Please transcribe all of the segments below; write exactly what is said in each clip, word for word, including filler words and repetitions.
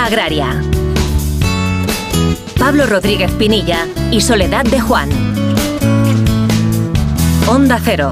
Agraria. Pablo Rodríguez Pinilla y Soledad de Juan. Onda Cero.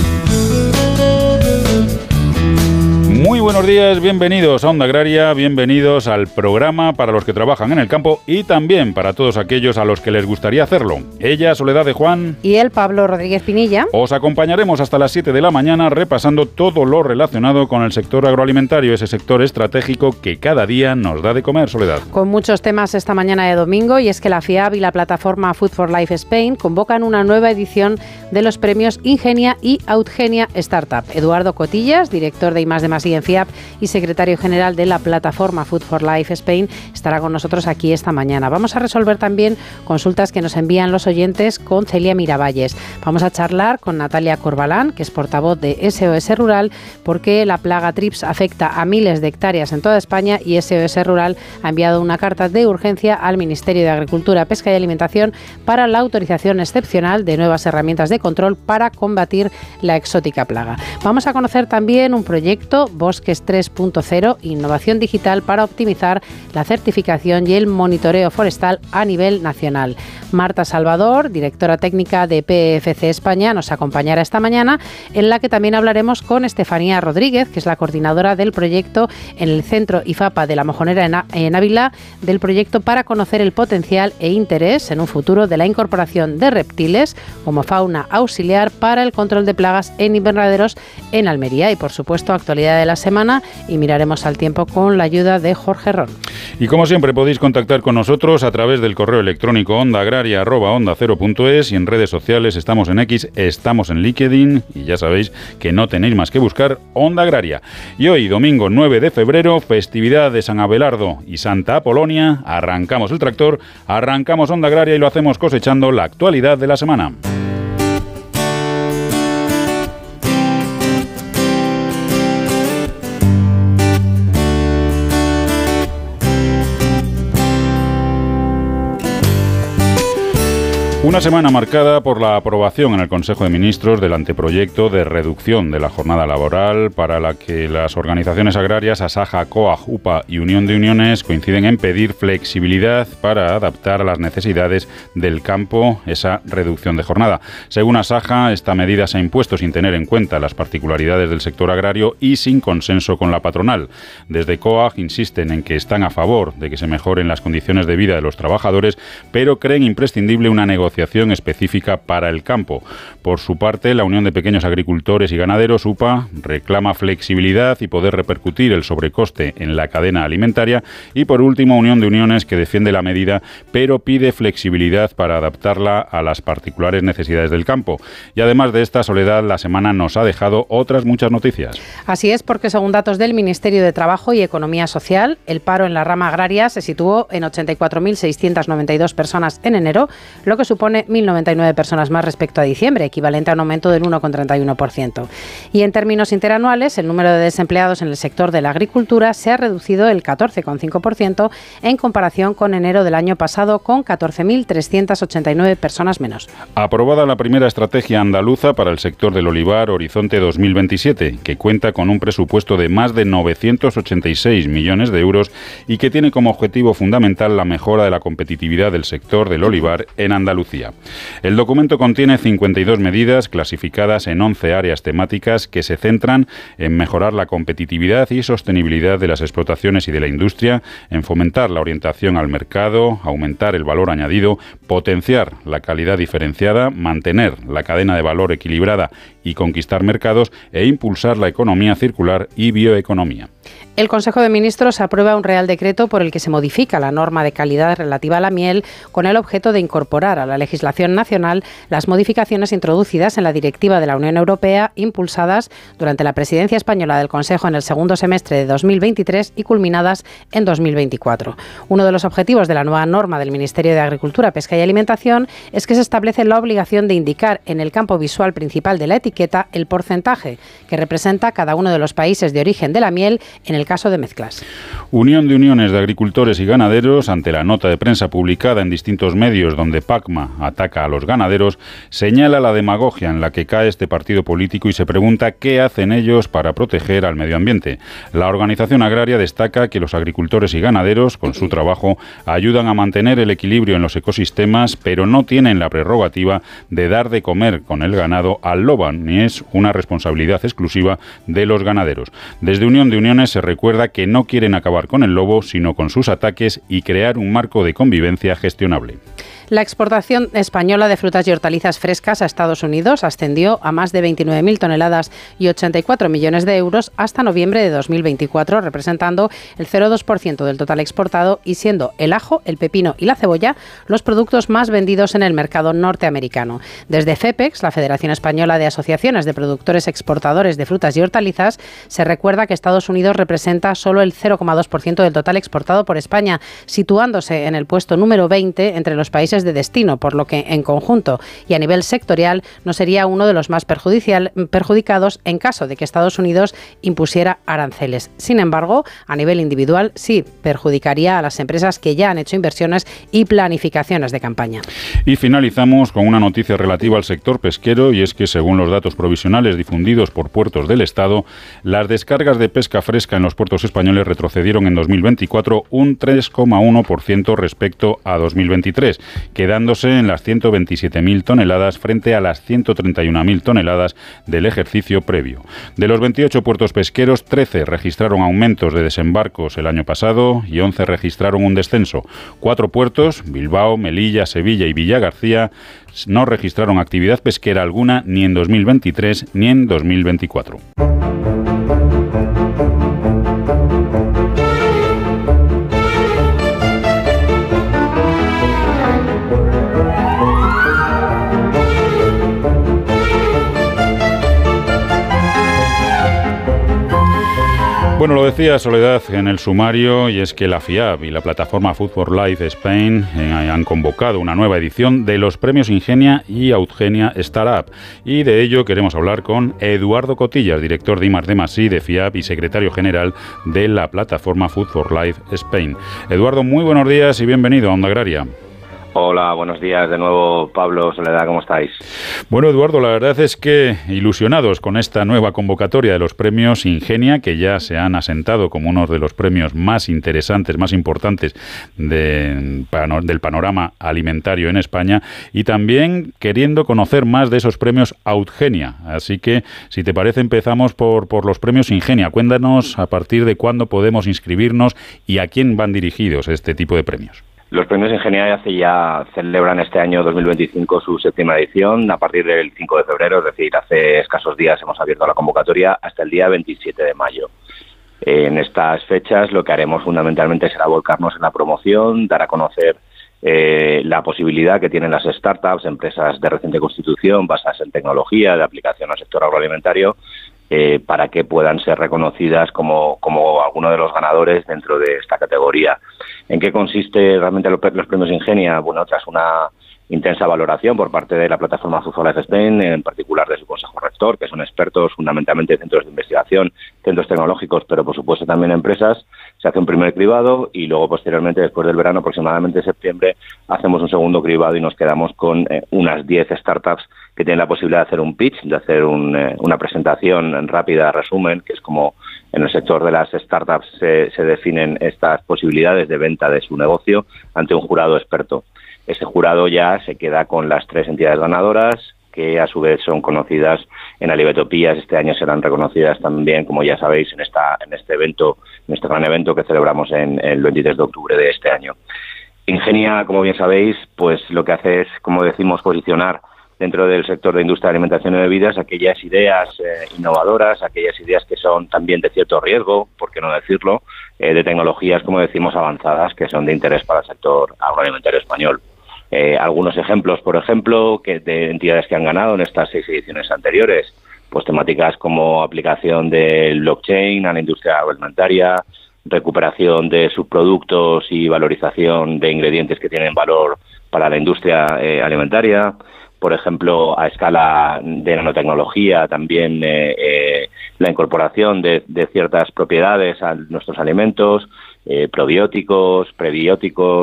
Muy buenos días, bienvenidos a Onda Agraria, bienvenidos al programa para los que trabajan en el campo y también para todos aquellos a los que les gustaría hacerlo. Ella, Soledad de Juan. Y él, Pablo Rodríguez Pinilla. Os acompañaremos hasta las siete de la mañana repasando todo lo relacionado con el sector agroalimentario, ese sector estratégico que cada día nos da de comer, Soledad. Con muchos temas esta mañana de domingo, y es que la FIAB y la plataforma Food for Life Spain convocan una nueva edición de los premios Ingenia y Outgenia Startup. Eduardo Cotillas, director de I más D más I en FIAB y secretario general de la plataforma Food for Life Spain, estará con nosotros aquí esta mañana. Vamos a resolver también consultas que nos envían los oyentes con Celia Miravalles. Vamos a charlar con Natalia Corbalán, que es portavoz de S O S Rural, porque la plaga Trips afecta a miles de hectáreas en toda España y S O S Rural ha enviado una carta de urgencia al Ministerio de Agricultura, Pesca y Alimentación para la autorización excepcional de nuevas herramientas de control para combatir la exótica plaga. Vamos a conocer también un proyecto Bosques tres punto cero, innovación digital para optimizar la certificación y el monitoreo forestal a nivel nacional. Marta Salvador, directora técnica de P F C España, nos acompañará esta mañana, en la que también hablaremos con Estefanía Rodríguez, que es la coordinadora del proyecto en el Centro IFAPA de la Mojonera en, en Ávila, del proyecto para conocer el potencial e interés en un futuro de la incorporación de reptiles como fauna auxiliar para el control de plagas en invernaderos en Almería. Y por supuesto, actualidad de la semana, y miraremos al tiempo con la ayuda de Jorge Ron. Y como siempre podéis contactar con nosotros a través del correo electrónico ondaagraria arroba onda cero punto es, y en redes sociales estamos en X, estamos en LinkedIn, y ya sabéis que no tenéis más que buscar Onda Agraria. Y hoy, domingo nueve de febrero, festividad de San Abelardo y Santa Apolonia, arrancamos el tractor, arrancamos Onda Agraria y lo hacemos cosechando la actualidad de la semana. Una semana marcada por la aprobación en el Consejo de Ministros del anteproyecto de reducción de la jornada laboral, para la que las organizaciones agrarias Asaja, COAG, UPA y Unión de Uniones coinciden en pedir flexibilidad para adaptar a las necesidades del campo esa reducción de jornada. Según Asaja, esta medida se ha impuesto sin tener en cuenta las particularidades del sector agrario y sin consenso con la patronal. Desde COAG insisten en que están a favor de que se mejoren las condiciones de vida de los trabajadores, pero creen imprescindible una negociación específica para el campo. Por su parte, la Unión de Pequeños Agricultores y Ganaderos, UPA, reclama flexibilidad y poder repercutir el sobrecoste en la cadena alimentaria. Y por último, Unión de Uniones, que defiende la medida, pero pide flexibilidad para adaptarla a las particulares necesidades del campo. Y además de esta, Soledad, la semana nos ha dejado otras muchas noticias. Así es, porque según datos del Ministerio de Trabajo y Economía Social, el paro en la rama agraria se situó en ochenta y cuatro mil seiscientas noventa y dos personas en enero, lo que supone mil noventa y nueve personas más respecto a diciembre, equivalente a un aumento del uno coma treinta y uno por ciento. Y en términos interanuales, el número de desempleados en el sector de la agricultura se ha reducido el catorce coma cinco por ciento en comparación con enero del año pasado, con catorce mil trescientas ochenta y nueve personas menos. Aprobada la primera estrategia andaluza para el sector del olivar Horizonte dos mil veintisiete, que cuenta con un presupuesto de más de novecientos ochenta y seis millones de euros y que tiene como objetivo fundamental la mejora de la competitividad del sector del olivar en Andalucía. El documento contiene cincuenta y dos medidas clasificadas en once áreas temáticas que se centran en mejorar la competitividad y sostenibilidad de las explotaciones y de la industria, en fomentar la orientación al mercado, aumentar el valor añadido, potenciar la calidad diferenciada, mantener la cadena de valor equilibrada y conquistar mercados, e impulsar la economía circular y bioeconomía. El Consejo de Ministros aprueba un Real Decreto por el que se modifica la norma de calidad relativa a la miel, con el objeto de incorporar a la legislación nacional las modificaciones introducidas en la Directiva de la Unión Europea, impulsadas durante la presidencia española del Consejo en el segundo semestre de dos mil veintitrés y culminadas en dos mil veinticuatro. Uno de los objetivos de la nueva norma del Ministerio de Agricultura, Pesca y Alimentación es que se establece la obligación de indicar en el campo visual principal de la etiqueta el porcentaje que representa cada uno de los países de origen de la miel en el caso de mezclas. Unión de Uniones de Agricultores y Ganaderos, ante la nota de prensa publicada en distintos medios donde PACMA ataca a los ganaderos, señala la demagogia en la que cae este partido político y se pregunta qué hacen ellos para proteger al medio ambiente. La organización agraria destaca que los agricultores y ganaderos, con su trabajo, ayudan a mantener el equilibrio en los ecosistemas, pero no tienen la prerrogativa de dar de comer con el ganado al lobo, ni es una responsabilidad exclusiva de los ganaderos. Desde Unión de Uniones se recuerda que no quieren acabar con el lobo, sino con sus ataques y crear un marco de convivencia gestionable. La exportación española de frutas y hortalizas frescas a Estados Unidos ascendió a más de veintinueve mil toneladas y ochenta y cuatro millones de euros hasta noviembre de dos mil veinticuatro, representando el cero coma dos por ciento del total exportado y siendo el ajo, el pepino y la cebolla los productos más vendidos en el mercado norteamericano. Desde FEPEX, la Federación Española de Asociaciones de Productores Exportadores de Frutas y Hortalizas, se recuerda que Estados Unidos representa solo el cero coma dos por ciento del total exportado por España, situándose en el puesto número veinte entre los países de destino, por lo que en conjunto y a nivel sectorial no sería uno de los más perjudicial, perjudicados en caso de que Estados Unidos impusiera aranceles. Sin embargo, a nivel individual sí perjudicaría a las empresas que ya han hecho inversiones y planificaciones de campaña. Y finalizamos con una noticia relativa al sector pesquero, y es que según los datos provisionales difundidos por puertos del Estado, las descargas de pesca fresca en los puertos españoles retrocedieron en dos mil veinticuatro un tres coma uno por ciento respecto a dos mil veintitrés, quedándose en las ciento veintisiete mil toneladas frente a las ciento treinta y una mil toneladas del ejercicio previo. De los veintiocho puertos pesqueros, trece registraron aumentos de desembarcos el año pasado y once registraron un descenso. Cuatro puertos, Bilbao, Melilla, Sevilla y Villagarcía, no registraron actividad pesquera alguna ni en dos mil veintitrés ni en dos mil veinticuatro. Bueno, lo decía Soledad en el sumario, y es que la FIAB y la plataforma Food Life Spain eh, han convocado una nueva edición de los premios Ingenia y Outgenia Startup, y de ello queremos hablar con Eduardo Cotillas, director de I más D más I de FIAB y secretario general de la plataforma Food Life Spain. Eduardo, muy buenos días y bienvenido a Onda Agraria. Hola, buenos días de nuevo, Pablo, Soledad, ¿cómo estáis? Bueno, Eduardo, la verdad es que ilusionados con esta nueva convocatoria de los premios Ingenia, que ya se han asentado como uno de los premios más interesantes, más importantes de, del panorama alimentario en España, y también queriendo conocer más de esos premios Outgenia. Así que, si te parece, empezamos por, por los premios Ingenia. Cuéntanos a partir de cuándo podemos inscribirnos y a quién van dirigidos este tipo de premios. Los premios Ingenia hace ya celebran este año dos mil veinticinco su séptima edición a partir del cinco de febrero, es decir, hace escasos días hemos abierto la convocatoria hasta el día veintisiete de mayo. En estas fechas lo que haremos fundamentalmente será volcarnos en la promoción, dar a conocer eh, la posibilidad que tienen las startups, empresas de reciente constitución basadas en tecnología de aplicación al sector agroalimentario, Eh, para que puedan ser reconocidas como, como alguno de los ganadores dentro de esta categoría. ¿En qué consiste realmente los, los premios Ingenia? Bueno, tras una intensa valoración por parte de la plataforma Food Life Spain, en particular de su consejo rector, que son expertos fundamentalmente en centros de investigación, centros tecnológicos, pero por supuesto también empresas, se hace un primer cribado y luego posteriormente, después del verano, aproximadamente en septiembre, hacemos un segundo cribado y nos quedamos con eh, unas diez startups que tienen la posibilidad de hacer un pitch, de hacer un, eh, una presentación rápida, resumen, que es como en el sector de las startups se, se definen estas posibilidades de venta de su negocio ante un jurado experto. Ese jurado ya se queda con las tres entidades ganadoras, que a su vez son conocidas en Alibetopías. Este año serán reconocidas también, como ya sabéis, en esta en este evento, en este gran evento que celebramos en el veintitrés de octubre de este año. Ingenia, como bien sabéis, pues lo que hace es, como decimos, posicionar dentro del sector de industria de alimentación y bebidas aquellas ideas eh, innovadoras, aquellas ideas que son también de cierto riesgo, por qué no decirlo, eh, de tecnologías, como decimos, avanzadas, que son de interés para el sector agroalimentario español. Eh, algunos ejemplos, por ejemplo, que de entidades que han ganado en estas seis ediciones anteriores, pues temáticas como aplicación del blockchain a la industria agroalimentaria, recuperación de subproductos y valorización de ingredientes que tienen valor para la industria eh, alimentaria, por ejemplo, a escala de nanotecnología, también eh, eh, la incorporación de, de ciertas propiedades a nuestros alimentos, eh, probióticos, prebióticos,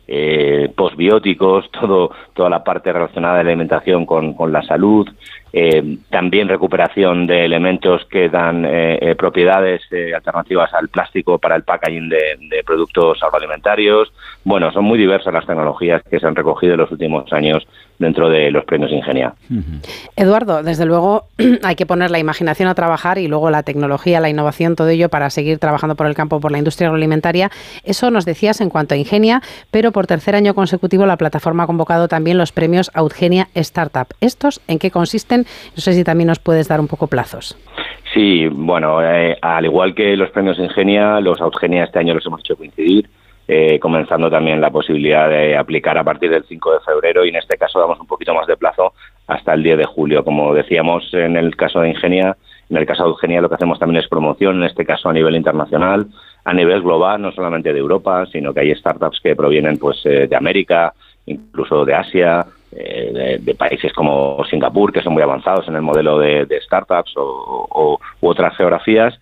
eh, postbióticos, todo, toda la parte relacionada de la alimentación con, con la salud, eh, también recuperación de elementos que dan eh, eh, propiedades eh, alternativas al plástico para el packaging de, de productos agroalimentarios. Bueno, son muy diversas las tecnologías que se han recogido en los últimos años dentro de los premios Ingenia. Eduardo, desde luego hay que poner la imaginación a trabajar y luego la tecnología, la innovación, todo ello para seguir trabajando por el campo, por la industria agroalimentaria. Eso nos decías en cuanto a Ingenia, pero por tercer año consecutivo la plataforma ha convocado también los premios Audgenia Startup. ¿Estos en qué consisten? No sé si también nos puedes dar un poco plazos. Sí, bueno, eh, al igual que los premios Ingenia, los Audgenia este año los hemos hecho coincidir. Eh, comenzando también la posibilidad de aplicar a partir del cinco de febrero y en este caso damos un poquito más de plazo hasta el diez de julio. Como decíamos en el caso de Ingenia, en el caso de Audgenia lo que hacemos también es promoción, en este caso a nivel internacional, a nivel global, no solamente de Europa, sino que hay startups que provienen pues eh, de América, incluso de Asia, eh, de, de países como Singapur, que son muy avanzados en el modelo de, de startups o, o u otras geografías.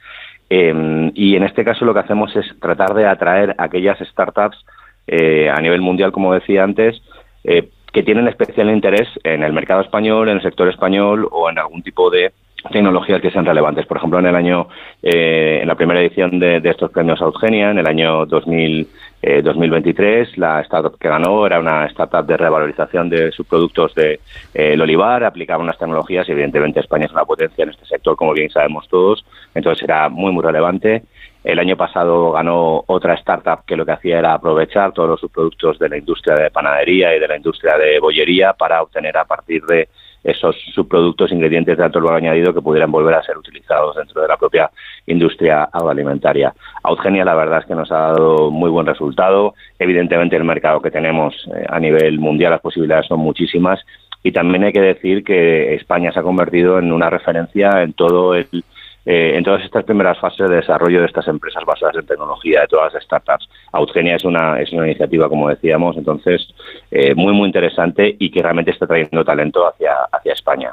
Eh, y en este caso lo que hacemos es tratar de atraer a aquellas startups eh, a nivel mundial, como decía antes, eh, que tienen especial interés en el mercado español, en el sector español o en algún tipo de tecnologías que sean relevantes. Por ejemplo, en el año, eh, en la primera edición de, de estos premios Audgenia, en el año dos mil, eh, dos mil veintitrés, la startup que ganó era una startup de revalorización de subproductos de eh, el olivar, aplicaba unas tecnologías y evidentemente España es una potencia en este sector, como bien sabemos todos, entonces era muy, muy relevante. El año pasado ganó otra startup que lo que hacía era aprovechar todos los subproductos de la industria de panadería y de la industria de bollería para obtener a partir de esos subproductos, ingredientes de alto valor añadido que pudieran volver a ser utilizados dentro de la propia industria agroalimentaria. Audgenia, la verdad es que nos ha dado muy buen resultado. Evidentemente, el mercado que tenemos eh, a nivel mundial, las posibilidades son muchísimas. Y también hay que decir que España se ha convertido en una referencia en todo el Eh, en todas estas primeras fases de desarrollo de estas empresas basadas en tecnología, de todas las startups. Audgenia es una, es una iniciativa, como decíamos, entonces eh, muy, muy interesante y que realmente está trayendo talento hacia, hacia España.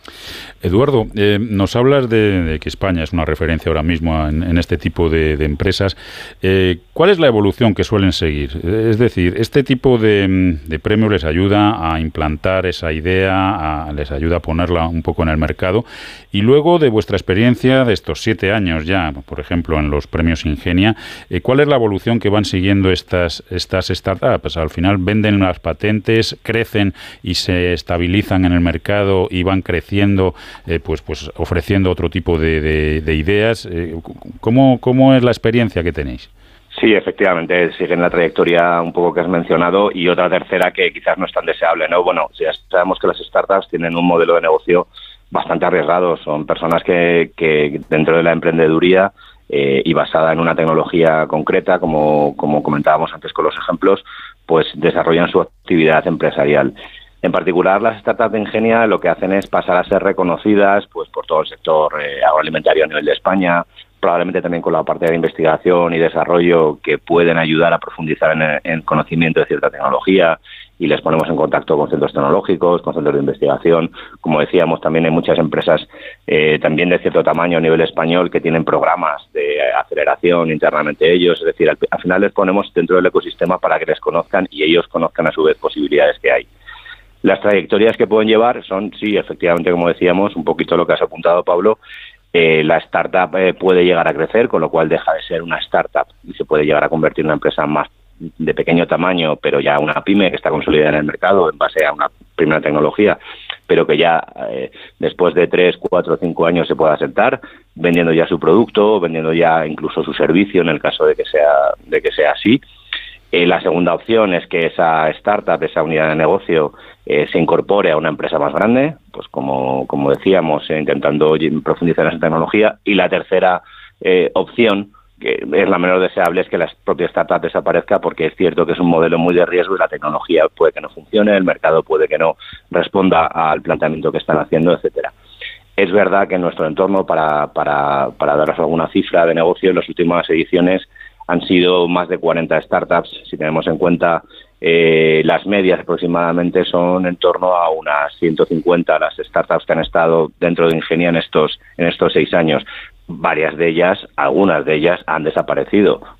Eduardo, eh, nos hablas de, de que España es una referencia ahora mismo en, en este tipo de, de empresas. Eh, ¿Cuál es la evolución que suelen seguir? Es decir, ¿este tipo de, de premios les ayuda a implantar esa idea, a, les ayuda a ponerla un poco en el mercado? Y luego, de vuestra experiencia de estos siete años ya, por ejemplo, en los premios Ingenia, eh, ¿cuál es la evolución que van siguiendo estas, estas startups? Al final venden las patentes, crecen y se estabilizan en el mercado y van creciendo, Eh, pues, pues ofreciendo otro tipo de, de, de ideas. Eh, ¿cómo, ¿Cómo es la experiencia que tenéis? Sí, efectivamente, siguen la trayectoria un poco que has mencionado y otra tercera que quizás no es tan deseable, ¿no? Bueno, ya sabemos que las startups tienen un modelo de negocio bastante arriesgado, son personas que, que dentro de la emprendeduría eh, y basada en una tecnología concreta, como, como comentábamos antes con los ejemplos, pues desarrollan su actividad empresarial. En particular, las startups de Ingenia lo que hacen es pasar a ser reconocidas pues por todo el sector eh, agroalimentario a nivel de España, probablemente también con la parte de investigación y desarrollo que pueden ayudar a profundizar en el en conocimiento de cierta tecnología y les ponemos en contacto con centros tecnológicos, con centros de investigación. Como decíamos, también hay muchas empresas eh, también de cierto tamaño a nivel español que tienen programas de aceleración internamente ellos, es decir, al, al final les ponemos dentro del ecosistema para que les conozcan y ellos conozcan a su vez posibilidades que hay. Las trayectorias que pueden llevar son, sí, efectivamente, como decíamos, un poquito lo que has apuntado, Pablo, eh, la startup eh, puede llegar a crecer, con lo cual deja de ser una startup y se puede llegar a convertir en una empresa más de pequeño tamaño, pero ya una pyme que está consolidada en el mercado en base a una primera tecnología, pero que ya eh, después de tres, cuatro, cinco años se pueda asentar, vendiendo ya su producto, vendiendo ya incluso su servicio en el caso de que sea, de que sea así. Eh, la segunda opción es que esa startup, esa unidad de negocio, eh, se incorpore a una empresa más grande, pues como, como decíamos, eh, intentando profundizar en esa tecnología. Y la tercera eh, opción, que es la menos deseable, es que la propia startup desaparezca, porque es cierto que es un modelo muy de riesgo y la tecnología puede que no funcione, el mercado puede que no responda al planteamiento que están haciendo, etcétera. Es verdad que en nuestro entorno, para, para, para daros alguna cifra de negocio, en las últimas ediciones han sido más de cuarenta startups. Si tenemos en cuenta eh, las medias, aproximadamente son en torno a unas ciento cincuenta las startups que han estado dentro de Ingenia en estos, en estos seis años. Varias de ellas, algunas de ellas han desaparecido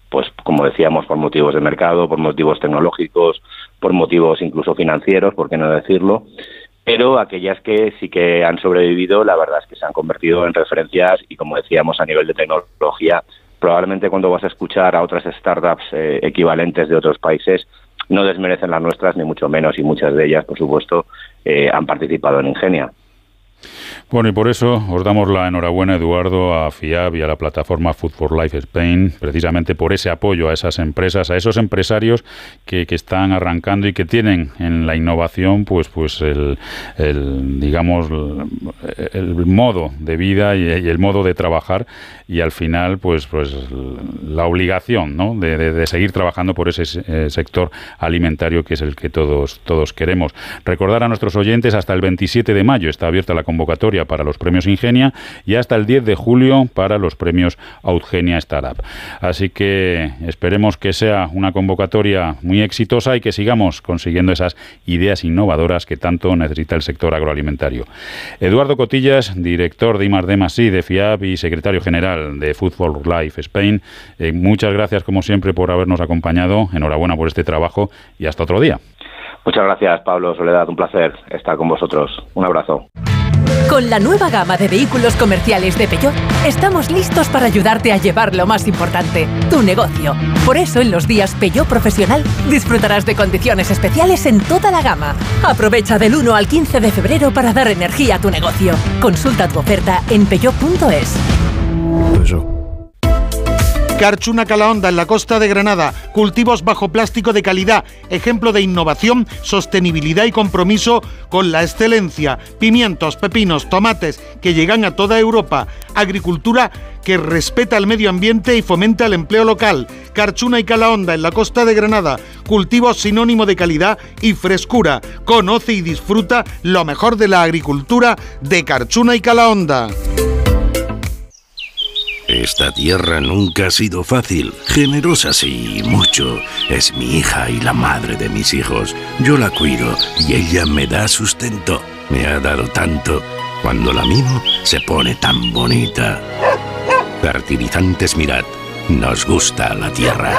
pues como decíamos, por motivos de mercado, por motivos tecnológicos, por motivos incluso financieros, por qué no decirlo. Pero aquellas que sí que han sobrevivido, la verdad es que se han convertido en referencias y, como decíamos, a nivel de tecnología, probablemente cuando vas a escuchar a otras startups eh, equivalentes de otros países, no desmerecen las nuestras, ni mucho menos, y muchas de ellas, por supuesto, eh, han participado en Ingenia. Bueno, y por eso os damos la enhorabuena, Eduardo, a FIAB y a la plataforma Food for Life Spain, precisamente por ese apoyo a esas empresas, a esos empresarios que, que están arrancando y que tienen en la innovación, pues, pues el, el digamos, el, el modo de vida y, y el modo de trabajar, y al final, pues, pues la obligación, ¿no?, de, de, de seguir trabajando por ese eh, sector alimentario que es el que todos, todos queremos. Recordar a nuestros oyentes, hasta el veintisiete de mayo está abierta la convocatoria para los premios Ingenia y hasta el diez de julio para los premios Outgenia Startup. Así que esperemos que sea una convocatoria muy exitosa y que sigamos consiguiendo esas ideas innovadoras que tanto necesita el sector agroalimentario. Eduardo Cotillas, director de I más D más I de FIAB y secretario general de Food for Life Spain, eh, muchas gracias como siempre por habernos acompañado. Enhorabuena por este trabajo y hasta otro día. Muchas gracias, Pablo, Soledad, un placer estar con vosotros. Un abrazo. Con la nueva gama de vehículos comerciales de Peugeot, estamos listos para ayudarte a llevar lo más importante, tu negocio. Por eso, en los días Peugeot Profesional, disfrutarás de condiciones especiales en toda la gama. Aprovecha del uno al quince de febrero para dar energía a tu negocio. Consulta tu oferta en peugeot punto es. Carchuna Calahonda, en la costa de Granada, cultivos bajo plástico de calidad, ejemplo de innovación, sostenibilidad y compromiso con la excelencia. Pimientos, pepinos, tomates que llegan a toda Europa. Agricultura que respeta el medio ambiente y fomenta el empleo local. Carchuna y Calahonda, en la costa de Granada, cultivos sinónimo de calidad y frescura. Conoce y disfruta lo mejor de la agricultura de Carchuna y Calahonda. Esta tierra nunca ha sido fácil, generosa sí, mucho. Es mi hija y la madre de mis hijos. Yo la cuido y ella me da sustento. Me ha dado tanto. Cuando la mimo, se pone tan bonita. Fertilizantes Mirad, nos gusta la tierra.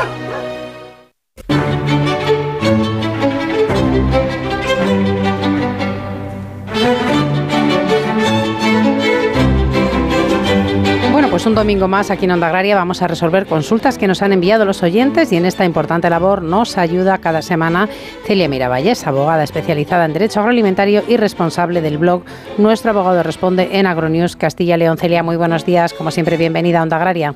Pues un domingo más aquí en Onda Agraria vamos a resolver consultas que nos han enviado los oyentes, y en esta importante labor nos ayuda cada semana Celia Miravalles, abogada especializada en Derecho Agroalimentario y responsable del blog Nuestro Abogado Responde en Agronews Castilla y León. Celia, muy buenos días, como siempre bienvenida a Onda Agraria.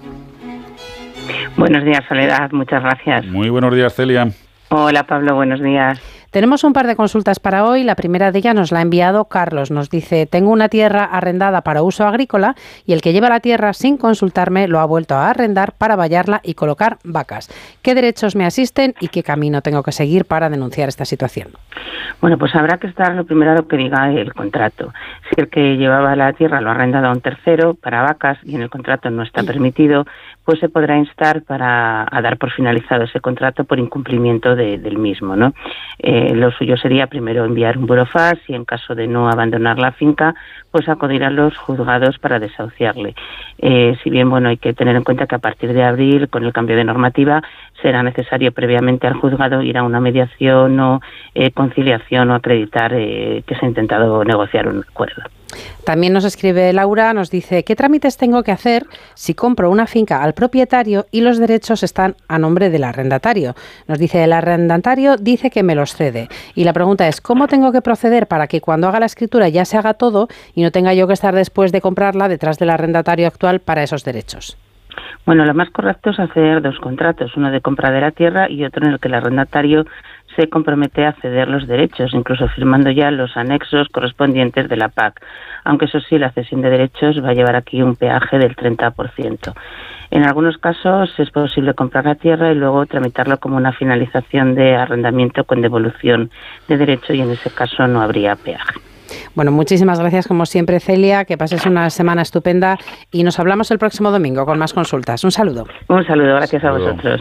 Buenos días, Soledad, muchas gracias. Muy buenos días, Celia. Hola, Pablo, buenos días. Tenemos un par de consultas para hoy. La primera de ellas nos la ha enviado Carlos. Nos dice: tengo una tierra arrendada para uso agrícola y el que lleva la tierra sin consultarme lo ha vuelto a arrendar para vallarla y colocar vacas. ¿Qué derechos me asisten y qué camino tengo que seguir para denunciar esta situación? Bueno, pues habrá que estar lo primero a lo que diga el contrato. Si el que llevaba la tierra lo ha arrendado a un tercero para vacas y en el contrato no está permitido, pues se podrá instar para a dar por finalizado ese contrato por incumplimiento de, del mismo, ¿no? Eh, lo suyo sería primero enviar un burofax y en caso de no abandonar la finca, pues acudir a los juzgados para desahuciarle. Eh, si bien, bueno, hay que tener en cuenta que a partir de abril, con el cambio de normativa, será necesario previamente al juzgado ir a una mediación o eh, conciliación o acreditar eh, que se ha intentado negociar un acuerdo. También nos escribe Laura, nos dice: ¿qué trámites tengo que hacer si compro una finca al propietario y los derechos están a nombre del arrendatario? Nos dice: el arrendatario dice que me los cede. Y la pregunta es: ¿cómo tengo que proceder para que cuando haga la escritura ya se haga todo y no tenga yo que estar después de comprarla detrás del arrendatario actual para esos derechos? Bueno, lo más correcto es hacer dos contratos, uno de compra de la tierra y otro en el que el arrendatario se compromete a ceder los derechos, incluso firmando ya los anexos correspondientes de la P A C, aunque eso sí, la cesión de derechos va a llevar aquí un peaje del treinta por ciento. En algunos casos es posible comprar la tierra y luego tramitarlo como una finalización de arrendamiento con devolución de derecho, y en ese caso no habría peaje. Bueno, muchísimas gracias como siempre, Celia, que pases una semana estupenda y nos hablamos el próximo domingo con más consultas. Un saludo. Un saludo, gracias a vosotros.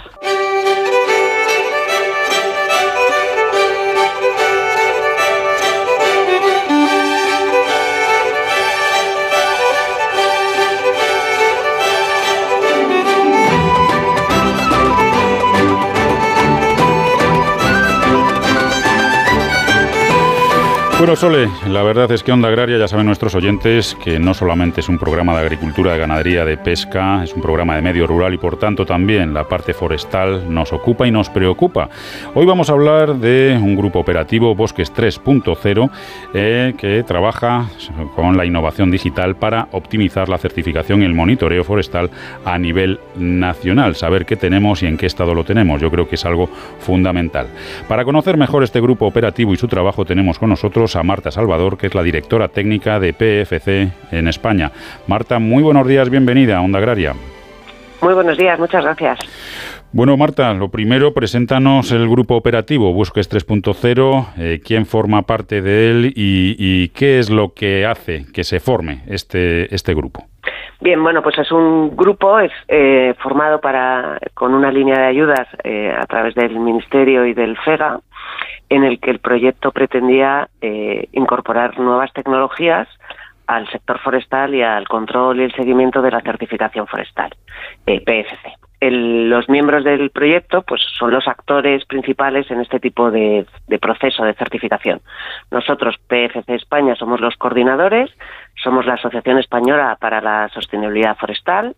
Bueno, Sole, la verdad es que Onda Agraria, ya saben nuestros oyentes, que no solamente es un programa de agricultura, de ganadería, de pesca, es un programa de medio rural y por tanto también la parte forestal nos ocupa y nos preocupa. Hoy vamos a hablar de un grupo operativo, Bosques tres punto cero, eh, que trabaja con la innovación digital para optimizar la certificación y el monitoreo forestal a nivel nacional. Saber qué tenemos y en qué estado lo tenemos, yo creo que es algo fundamental. Para conocer mejor este grupo operativo y su trabajo tenemos con nosotros a Marta Salvador, que es la directora técnica de P F C en España. Marta, muy buenos días, bienvenida a Onda Agraria. Muy buenos días, muchas gracias. Bueno, Marta, lo primero, preséntanos el grupo operativo Bosques tres punto cero, eh, quién forma parte de él y, y qué es lo que hace que se forme este, este grupo. Bien, bueno, pues es un grupo es, eh, formado para con una línea de ayudas eh, a través del Ministerio y del FEGA, en el que el proyecto pretendía eh, incorporar nuevas tecnologías al sector forestal y al control y el seguimiento de la certificación forestal, eh, P F C. El, los miembros del proyecto pues son los actores principales en este tipo de, de proceso de certificación. Nosotros, P F C España, somos los coordinadores, somos la Asociación Española para la Sostenibilidad Forestal,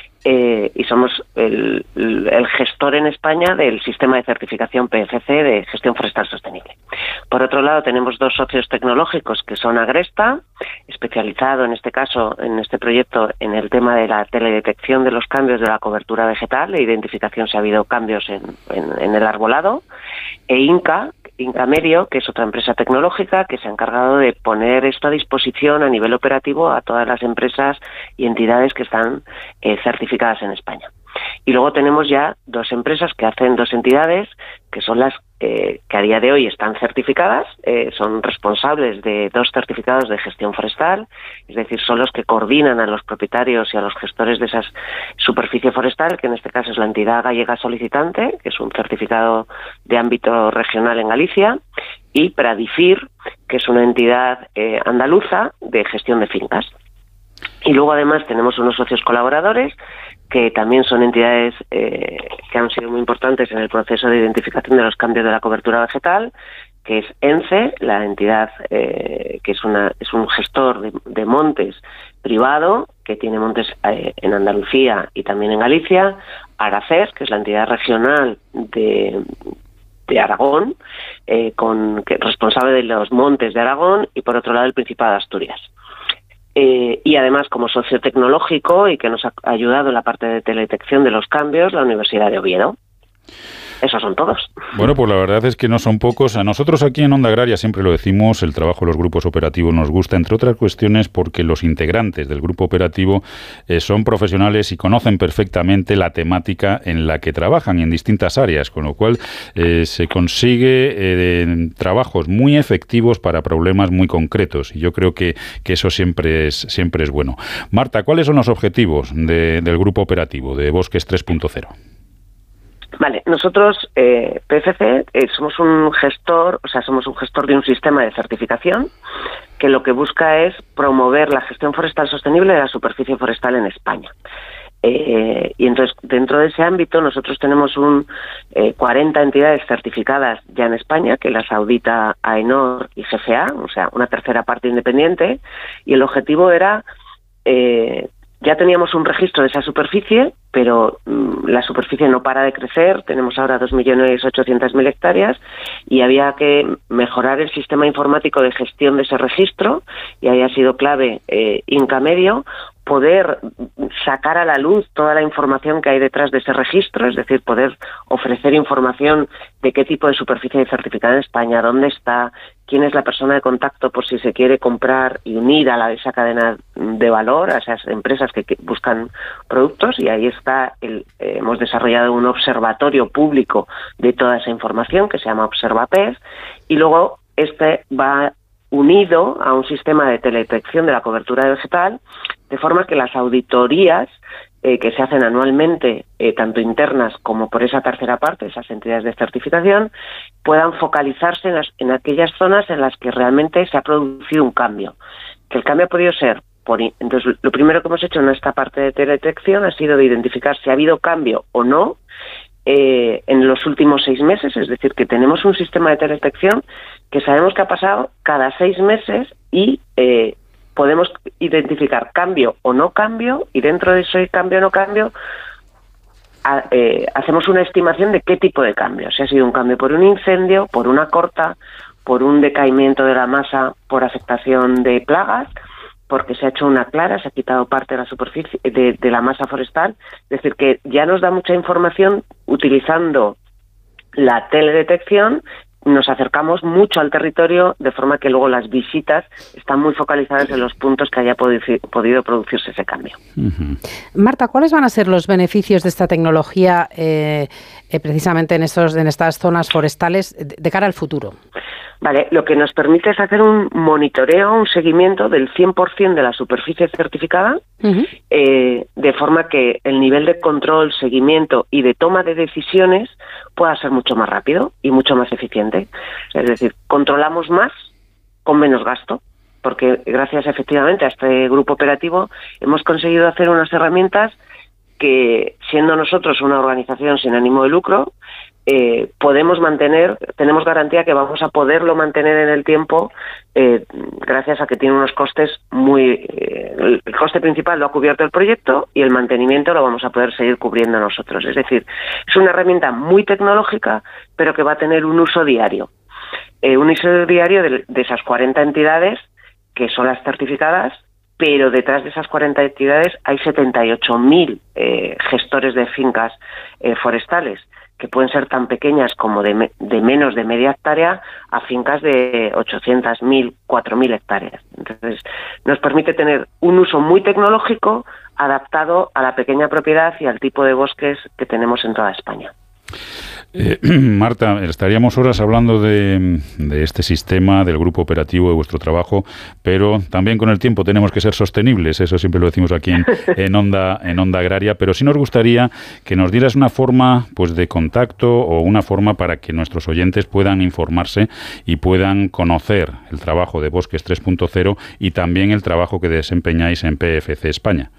Eh, y somos el, el gestor en España del sistema de certificación P F C de gestión forestal sostenible. Por otro lado, tenemos dos socios tecnológicos que son Agresta, especializado en este caso, en este proyecto, en el tema de la teledetección de los cambios de la cobertura vegetal e identificación si ha habido cambios en, en, en el arbolado, e Inca, Inca Medio, que es otra empresa tecnológica que se ha encargado de poner esto a disposición a nivel operativo a todas las empresas y entidades que están eh, certificadas en España. Y luego tenemos ya dos empresas que hacen dos entidades que son las eh, que a día de hoy están certificadas, eh, son responsables de dos certificados de gestión forestal, es decir, son los que coordinan a los propietarios y a los gestores de esa superficie forestal, que en este caso es la entidad gallega solicitante, que es un certificado de ámbito regional en Galicia, y Pradifir, que es una entidad eh, andaluza de gestión de fincas. Y luego además tenemos unos socios colaboradores que también son entidades eh, que han sido muy importantes en el proceso de identificación de los cambios de la cobertura vegetal, que es ENCE, la entidad eh, que es una es un gestor de, de montes privado, que tiene montes eh, en Andalucía y también en Galicia, ARACER, que es la entidad regional de de Aragón, eh, con que, responsable de los montes de Aragón, y por otro lado el Principado de Asturias. Eh, y además como socio tecnológico y que nos ha ayudado en la parte de teledetección de los cambios, la Universidad de Oviedo. Esos son todos. Bueno, pues la verdad es que no son pocos. A nosotros aquí en Onda Agraria siempre lo decimos, el trabajo de los grupos operativos nos gusta, entre otras cuestiones porque los integrantes del grupo operativo eh, son profesionales y conocen perfectamente la temática en la que trabajan y en distintas áreas, con lo cual eh, se consigue eh, trabajos muy efectivos para problemas muy concretos y yo creo que, que eso siempre es, siempre es bueno. Marta, ¿cuáles son los objetivos de, del grupo operativo de Bosques tres punto cero? Vale, nosotros, eh, P F C, eh, somos un gestor, o sea, somos un gestor de un sistema de certificación que lo que busca es promover la gestión forestal sostenible de la superficie forestal en España. Eh, y entonces, dentro de ese ámbito, nosotros tenemos un eh, cuarenta entidades certificadas ya en España, que las audita AENOR y G F A, o sea, una tercera parte independiente, y el objetivo era... Eh, Ya teníamos un registro de esa superficie, pero mmm, la superficie no para de crecer, tenemos ahora dos millones ochocientas mil hectáreas y había que mejorar el sistema informático de gestión de ese registro y ahí ha sido clave eh, Inca Medio, poder sacar a la luz toda la información que hay detrás de ese registro, es decir, poder ofrecer información de qué tipo de superficie hay certificada en España, dónde está, quién es la persona de contacto por si se quiere comprar y unir a la, esa cadena de valor, a esas empresas que, que buscan productos, y ahí está, el, eh, hemos desarrollado un observatorio público de toda esa información que se llama ObservaPes, y luego este va unido a un sistema de teledetección de la cobertura vegetal, de forma que las auditorías eh, que se hacen anualmente, eh, tanto internas como por esa tercera parte, esas entidades de certificación, puedan focalizarse en, las, en aquellas zonas en las que realmente se ha producido un cambio. Que el cambio ha podido ser, por, entonces lo primero que hemos hecho en esta parte de teledetección ha sido de identificar si ha habido cambio o no, Eh, en los últimos seis meses, es decir, que tenemos un sistema de teledetección que sabemos que ha pasado cada seis meses y eh, podemos identificar cambio o no cambio, y dentro de ese cambio o no cambio a, eh, hacemos una estimación de qué tipo de cambio. Si ha sido un cambio por un incendio, por una corta, por un decaimiento de la masa, por afectación de plagas, porque se ha hecho una clara, se ha quitado parte de la superficie de, de la masa forestal. Es decir, que ya nos da mucha información utilizando la teledetección. Nos acercamos mucho al territorio, de forma que luego las visitas están muy focalizadas en los puntos que haya podi- podido producirse ese cambio. Uh-huh. Marta, ¿cuáles van a ser los beneficios de esta tecnología eh, eh, precisamente en, estos, en estas zonas forestales de, de cara al futuro? Vale, lo que nos permite es hacer un monitoreo, un seguimiento del cien por ciento de la superficie certificada, uh-huh. eh, de forma que el nivel de control, seguimiento y de toma de decisiones pueda ser mucho más rápido y mucho más eficiente. Es decir, controlamos más con menos gasto, porque gracias efectivamente a este grupo operativo hemos conseguido hacer unas herramientas que, siendo nosotros una organización sin ánimo de lucro, Eh, podemos mantener, tenemos garantía que vamos a poderlo mantener en el tiempo, eh, gracias a que tiene unos costes muy... Eh, el coste principal lo ha cubierto el proyecto y el mantenimiento lo vamos a poder seguir cubriendo nosotros. Es decir, es una herramienta muy tecnológica, pero que va a tener un uso diario. Eh, un uso diario de, de esas cuarenta entidades, que son las certificadas, pero detrás de esas cuarenta entidades hay setenta y ocho mil eh, gestores de fincas eh, forestales, que pueden ser tan pequeñas como de, me, de menos de media hectárea a fincas de ochocientas, mil, cuatro mil hectáreas. Entonces, nos permite tener un uso muy tecnológico adaptado a la pequeña propiedad y al tipo de bosques que tenemos en toda España. Eh, Marta, estaríamos horas hablando de, de este sistema, del grupo operativo, de vuestro trabajo, pero también con el tiempo tenemos que ser sostenibles, eso siempre lo decimos aquí en, en, Onda, en Onda Agraria, pero sí nos gustaría que nos dieras una forma pues de contacto o una forma para que nuestros oyentes puedan informarse y puedan conocer el trabajo de Bosques tres punto cero y también el trabajo que desempeñáis en P F C España.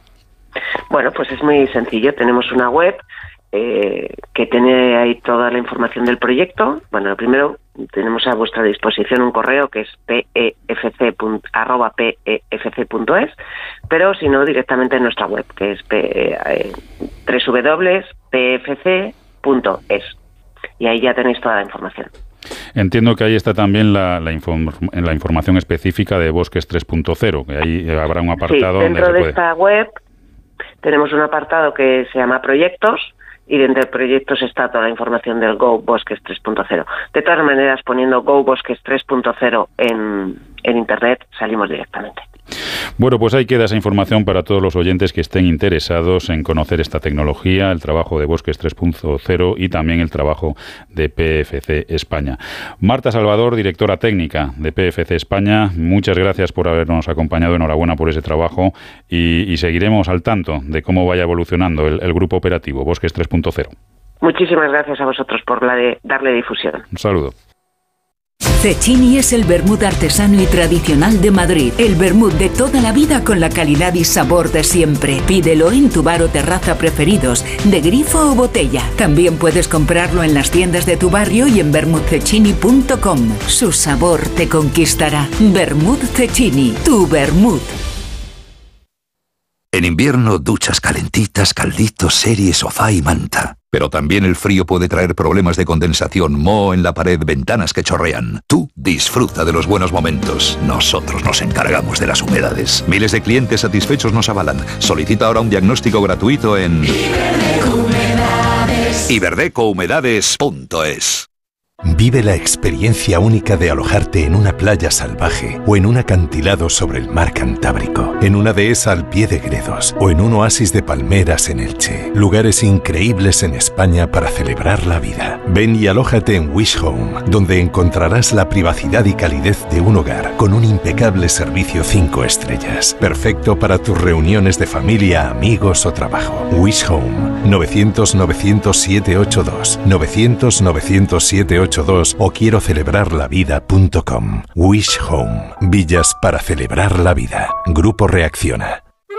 Bueno, pues es muy sencillo, tenemos una web Eh, que tiene ahí toda la información del proyecto. Bueno, lo primero, tenemos a vuestra disposición un correo que es pefc arroba pefc.es, pero si no, directamente en nuestra web, que es doble u doble u doble u punto p f c punto es, y ahí ya tenéis toda la información. Entiendo que ahí está también la, la, inform, la información específica de Bosques tres punto cero, que ahí habrá un apartado sí, dentro donde se de puede... esta web tenemos un apartado que se llama Proyectos, y dentro de proyectos está toda la información del Go Bosques tres punto cero. De todas maneras, poniendo Go Bosques tres punto cero en, en Internet, salimos directamente. Bueno, pues ahí queda esa información para todos los oyentes que estén interesados en conocer esta tecnología, el trabajo de Bosques tres punto cero y también el trabajo de P F C España. Marta Salvador, directora técnica de P F C España, muchas gracias por habernos acompañado, enhorabuena por ese trabajo y, y seguiremos al tanto de cómo vaya evolucionando el, el grupo operativo Bosques tres punto cero. Muchísimas gracias a vosotros por la de darle difusión. Un saludo. Cecchini es el vermut artesano y tradicional de Madrid. El vermut de toda la vida con la calidad y sabor de siempre. Pídelo en tu bar o terraza preferidos, de grifo o botella. También puedes comprarlo en las tiendas de tu barrio y en vermut cecchini punto com. Su sabor te conquistará. Vermut Cecchini, tu vermut. En invierno, duchas calentitas, calditos, series, sofá y manta. Pero también el frío puede traer problemas de condensación, moho en la pared, ventanas que chorrean. Tú disfruta de los buenos momentos. Nosotros nos encargamos de las humedades. Miles de clientes satisfechos nos avalan. Solicita ahora un diagnóstico gratuito en iberdeco humedades punto es. Vive la experiencia única de alojarte en una playa salvaje o en un acantilado sobre el mar Cantábrico, en una dehesa al pie de Gredos o en un oasis de palmeras en Elche. Lugares increíbles en España para celebrar la vida. Ven y alójate en Wish Home, donde encontrarás la privacidad y calidez de un hogar con un impecable servicio cinco estrellas. Perfecto para tus reuniones de familia, amigos o trabajo. Wish Home, novecientos, novecientos, setecientos ochenta y dos, novecientos, novecientos, setecientos ochenta y dos o quiero celebrar la vida punto com. Wish Home, villas para celebrar la vida. Grupo Reacciona.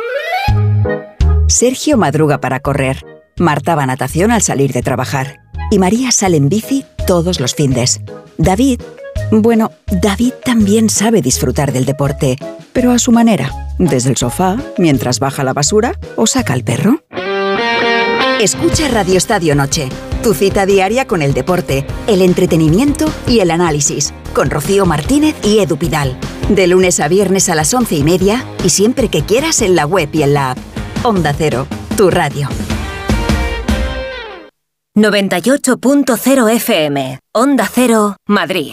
Sergio madruga para correr. Marta va a natación al salir de trabajar. Y María sale en bici todos los findes. David Bueno, David también sabe disfrutar del deporte, pero a su manera, desde el sofá, mientras baja la basura o saca al perro. Escucha Radio Estadio Noche, tu cita diaria con el deporte, el entretenimiento y el análisis, con Rocío Martínez y Edu Pidal. De lunes a viernes a las once y media y siempre que quieras en la web y en la app. Onda Cero, tu radio. noventa y ocho punto cero F M, Onda Cero, Madrid.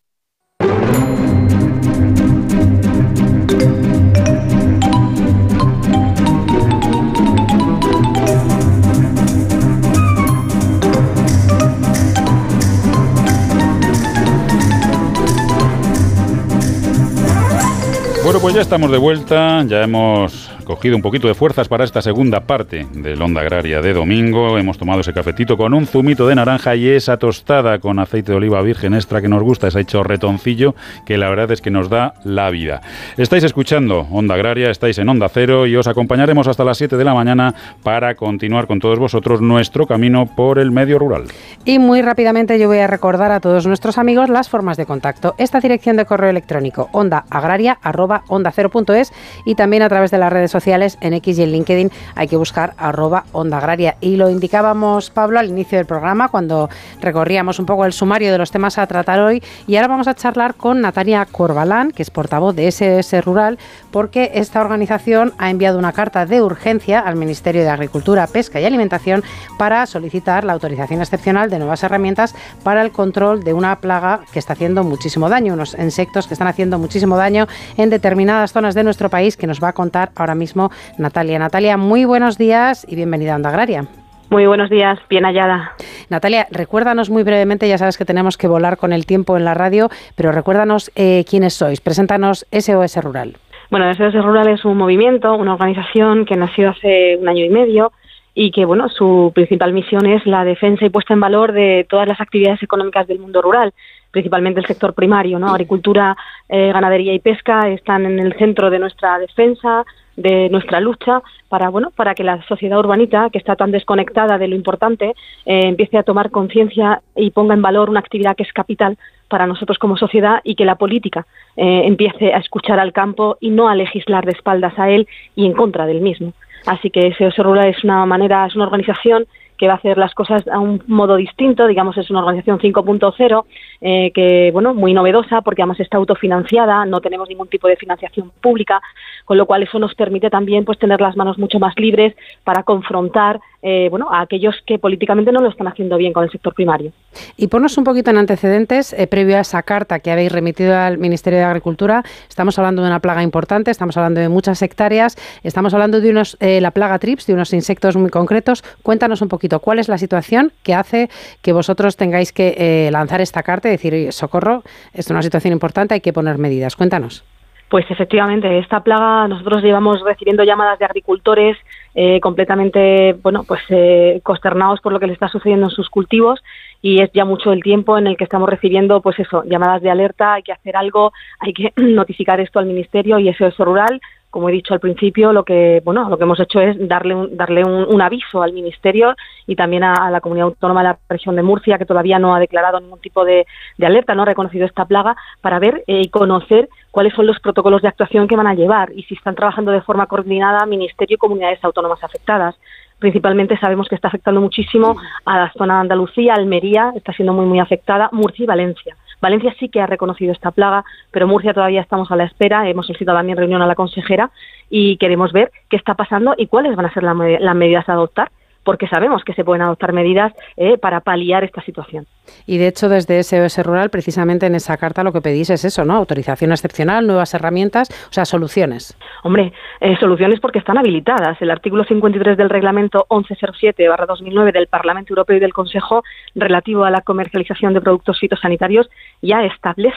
Bueno, pues ya estamos de vuelta, ya hemos cogido un poquito de fuerzas para esta segunda parte del Onda Agraria de domingo. Hemos tomado ese cafetito con un zumito de naranja y esa tostada con aceite de oliva virgen extra que nos gusta, ese chorretoncillo que la verdad es que nos da la vida. Estáis escuchando Onda Agraria, estáis en Onda Cero y os acompañaremos hasta las siete de la mañana para continuar con todos vosotros nuestro camino por el medio rural. Y muy rápidamente yo voy a recordar a todos nuestros amigos las formas de contacto. Esta dirección de correo electrónico ondaagraria arroba onda cero punto es y también a través de las redes sociales en X y en LinkedIn hay que buscar arroba Onda Agraria. Y lo indicábamos, Pablo, al inicio del programa cuando recorríamos un poco el sumario de los temas a tratar hoy, y ahora vamos a charlar con Natalia Corbalán, que es portavoz de S O S Rural, porque esta organización ha enviado una carta de urgencia al Ministerio de Agricultura, Pesca y Alimentación para solicitar la autorización excepcional de nuevas herramientas para el control de una plaga que está haciendo muchísimo daño, unos insectos que están haciendo muchísimo daño en determinadas zonas de nuestro país, que nos va a contar ahora mismo Natalia. Natalia, muy buenos días y bienvenida a Onda Agraria. Muy buenos días, bien hallada. Natalia, recuérdanos muy brevemente, ya sabes que tenemos que volar con el tiempo en la radio, pero recuérdanos eh, quiénes sois, preséntanos S O S Rural. Bueno, S O S Rural es un movimiento, una organización que nació hace un año y medio y que, bueno, su principal misión es la defensa y puesta en valor de todas las actividades económicas del mundo rural, principalmente el sector primario, ¿no? Agricultura, eh, ganadería y pesca están en el centro de nuestra defensa, de nuestra lucha para, bueno, para que la sociedad urbanita, que está tan desconectada de lo importante, eh, empiece a tomar conciencia y ponga en valor una actividad que es capital para nosotros como sociedad, y que la política eh, empiece a escuchar al campo y no a legislar de espaldas a él y en contra del mismo. Así que S O S Rural es una manera, es una organización que va a hacer las cosas a un modo distinto, digamos, es una organización cinco punto cero, eh, que, bueno, muy novedosa, porque además está autofinanciada, no tenemos ningún tipo de financiación pública, con lo cual eso nos permite también, pues, tener las manos mucho más libres para confrontar, eh, bueno, a aquellos que políticamente no lo están haciendo bien con el sector primario. Y ponnos un poquito en antecedentes, eh, previo a esa carta que habéis remitido al Ministerio de Agricultura. Estamos hablando de una plaga importante, estamos hablando de muchas hectáreas, estamos hablando de unos, eh, la plaga trips, de unos insectos muy concretos. Cuéntanos un poquito cuál es la situación que hace que vosotros tengáis que eh, lanzar esta carta y decir, oye, socorro, es una situación importante, hay que poner medidas. Cuéntanos. Pues efectivamente, esta plaga, nosotros llevamos recibiendo llamadas de agricultores eh, completamente, bueno, pues eh, consternados por lo que les está sucediendo en sus cultivos, y es ya mucho el tiempo en el que estamos recibiendo, pues eso, llamadas de alerta, hay que hacer algo, hay que notificar esto al Ministerio y S O S Rural. Como he dicho al principio, lo que bueno lo que hemos hecho es darle un, darle un, un aviso al Ministerio y también a, a la Comunidad Autónoma de la Región de Murcia, que todavía no ha declarado ningún tipo de, de alerta, no ha reconocido esta plaga, para ver eh, y conocer cuáles son los protocolos de actuación que van a llevar y si están trabajando de forma coordinada Ministerio y comunidades autónomas afectadas. Principalmente sabemos que está afectando muchísimo a la zona de Andalucía, Almería está siendo muy muy afectada, Murcia y Valencia. Valencia sí que ha reconocido esta plaga, pero Murcia todavía estamos a la espera. Hemos solicitado también reunión a la consejera y queremos ver qué está pasando y cuáles van a ser la, las medidas a adoptar, porque sabemos que se pueden adoptar medidas eh, para paliar esta situación. Y de hecho, desde S O S Rural, precisamente en esa carta lo que pedís es eso, ¿no? Autorización excepcional, nuevas herramientas, o sea, soluciones. Hombre, eh, soluciones porque están habilitadas. El artículo cincuenta y tres del reglamento once cero siete barra dos mil nueve del Parlamento Europeo y del Consejo relativo a la comercialización de productos fitosanitarios ya establece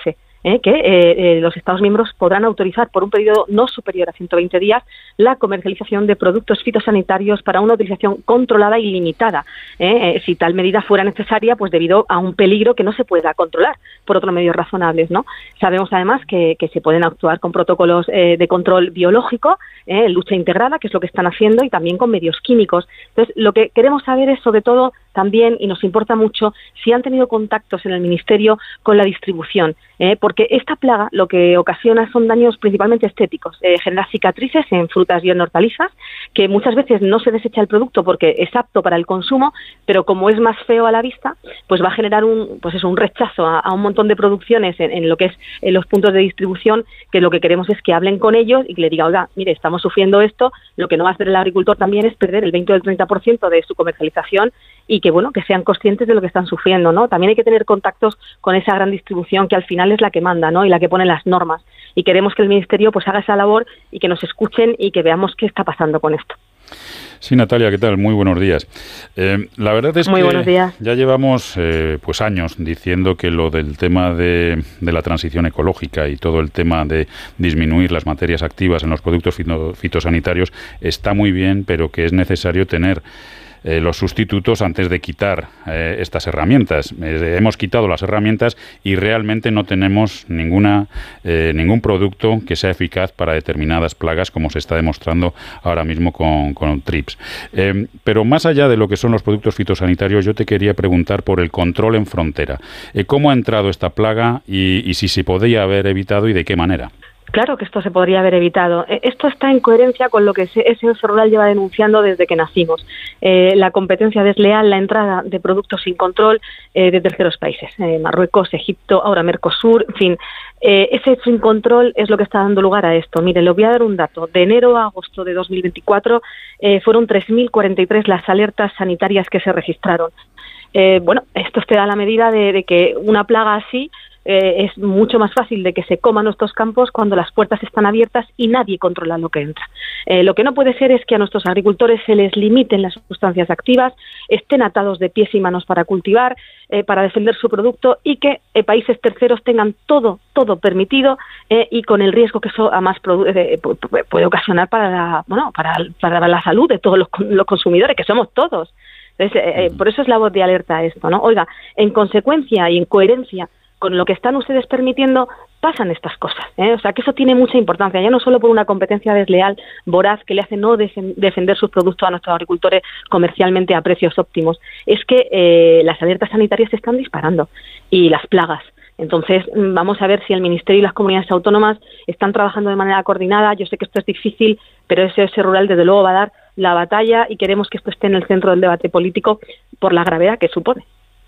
eh, que eh, eh, los Estados miembros podrán autorizar por un periodo no superior a ciento veinte días la comercialización de productos fitosanitarios para una utilización controlada y limitada, eh, eh, si tal medida fuera necesaria, pues debido a un peligro que no se pueda controlar por otros medios razonables, ¿no? Sabemos además que, que se pueden actuar con protocolos eh, de control biológico, eh, lucha integrada, que es lo que están haciendo, y también con medios químicos. Entonces, lo que queremos saber es, sobre todo, también, y nos importa mucho, si han tenido contactos en el Ministerio con la distribución, eh, porque esta plaga lo que ocasiona son daños principalmente estéticos, eh, genera cicatrices en frutas y en hortalizas, que muchas veces no se desecha el producto porque es apto para el consumo, pero como es más feo a la vista, pues va a generar un, pues eso, un rechazo a, a un montón de producciones en, en lo que es en los puntos de distribución, que lo que queremos es que hablen con ellos y que le digan, oiga, mire, estamos sufriendo esto, lo que no va a hacer el agricultor también es perder el veinte o el treinta por ciento de su comercialización, y que bueno, que sean conscientes de lo que están sufriendo, ¿no? También hay que tener contactos con esa gran distribución que al final es la que manda, ¿no? Y la que pone las normas. Y queremos que el Ministerio pues haga esa labor y que nos escuchen y que veamos qué está pasando con esto. Sí, Natalia, ¿qué tal? Muy buenos días. Eh, la verdad es Muy que buenos días. ya llevamos eh, pues años diciendo que lo del tema de, de la transición ecológica y todo el tema de disminuir las materias activas en los productos fito, fitosanitarios está muy bien, pero que es necesario tener Eh, los sustitutos antes de quitar eh, estas herramientas. Eh, hemos quitado las herramientas y realmente no tenemos ninguna eh, ningún producto que sea eficaz para determinadas plagas, como se está demostrando ahora mismo con, con trips. Eh, pero más allá de lo que son los productos fitosanitarios, yo te quería preguntar por el control en frontera. Eh, ¿Cómo ha entrado esta plaga y, y si se podía haber evitado y de qué manera? Claro que esto se podría haber evitado. Esto está en coherencia con lo que S O S Rural lleva denunciando desde que nacimos. Eh, la competencia desleal, la entrada de productos sin control eh, de terceros países, eh, Marruecos, Egipto, ahora Mercosur, en fin. Eh, ese sin control es lo que está dando lugar a esto. Mire, le voy a dar un dato. De enero a agosto de dos mil veinticuatro eh, fueron tres mil cuarenta y tres las alertas sanitarias que se registraron. Eh, bueno, esto te da la medida de, de que una plaga así Eh, es mucho más fácil de que se coman nuestros campos cuando las puertas están abiertas y nadie controla lo que entra. Eh, lo que no puede ser es que a nuestros agricultores se les limiten las sustancias activas, estén atados de pies y manos para cultivar, eh, para defender su producto, y que eh, países terceros tengan todo, todo permitido eh, y con el riesgo que eso además produ- eh, puede ocasionar para la, bueno, para, para la salud de todos los, los consumidores, que somos todos. Entonces, eh, eh, por eso es la voz de alerta a esto, ¿no? Oiga, en consecuencia y en coherencia con lo que están ustedes permitiendo, pasan estas cosas, ¿eh? O sea, que eso tiene mucha importancia, ya no solo por una competencia desleal, voraz, que le hace no defen- defender sus productos a nuestros agricultores comercialmente a precios óptimos, es que eh, las alertas sanitarias se están disparando, y las plagas. Entonces, vamos a ver si el Ministerio y las comunidades autónomas están trabajando de manera coordinada. Yo sé que esto es difícil, pero S O S Rural desde luego va a dar la batalla, y queremos que esto esté en el centro del debate político por la gravedad que supone.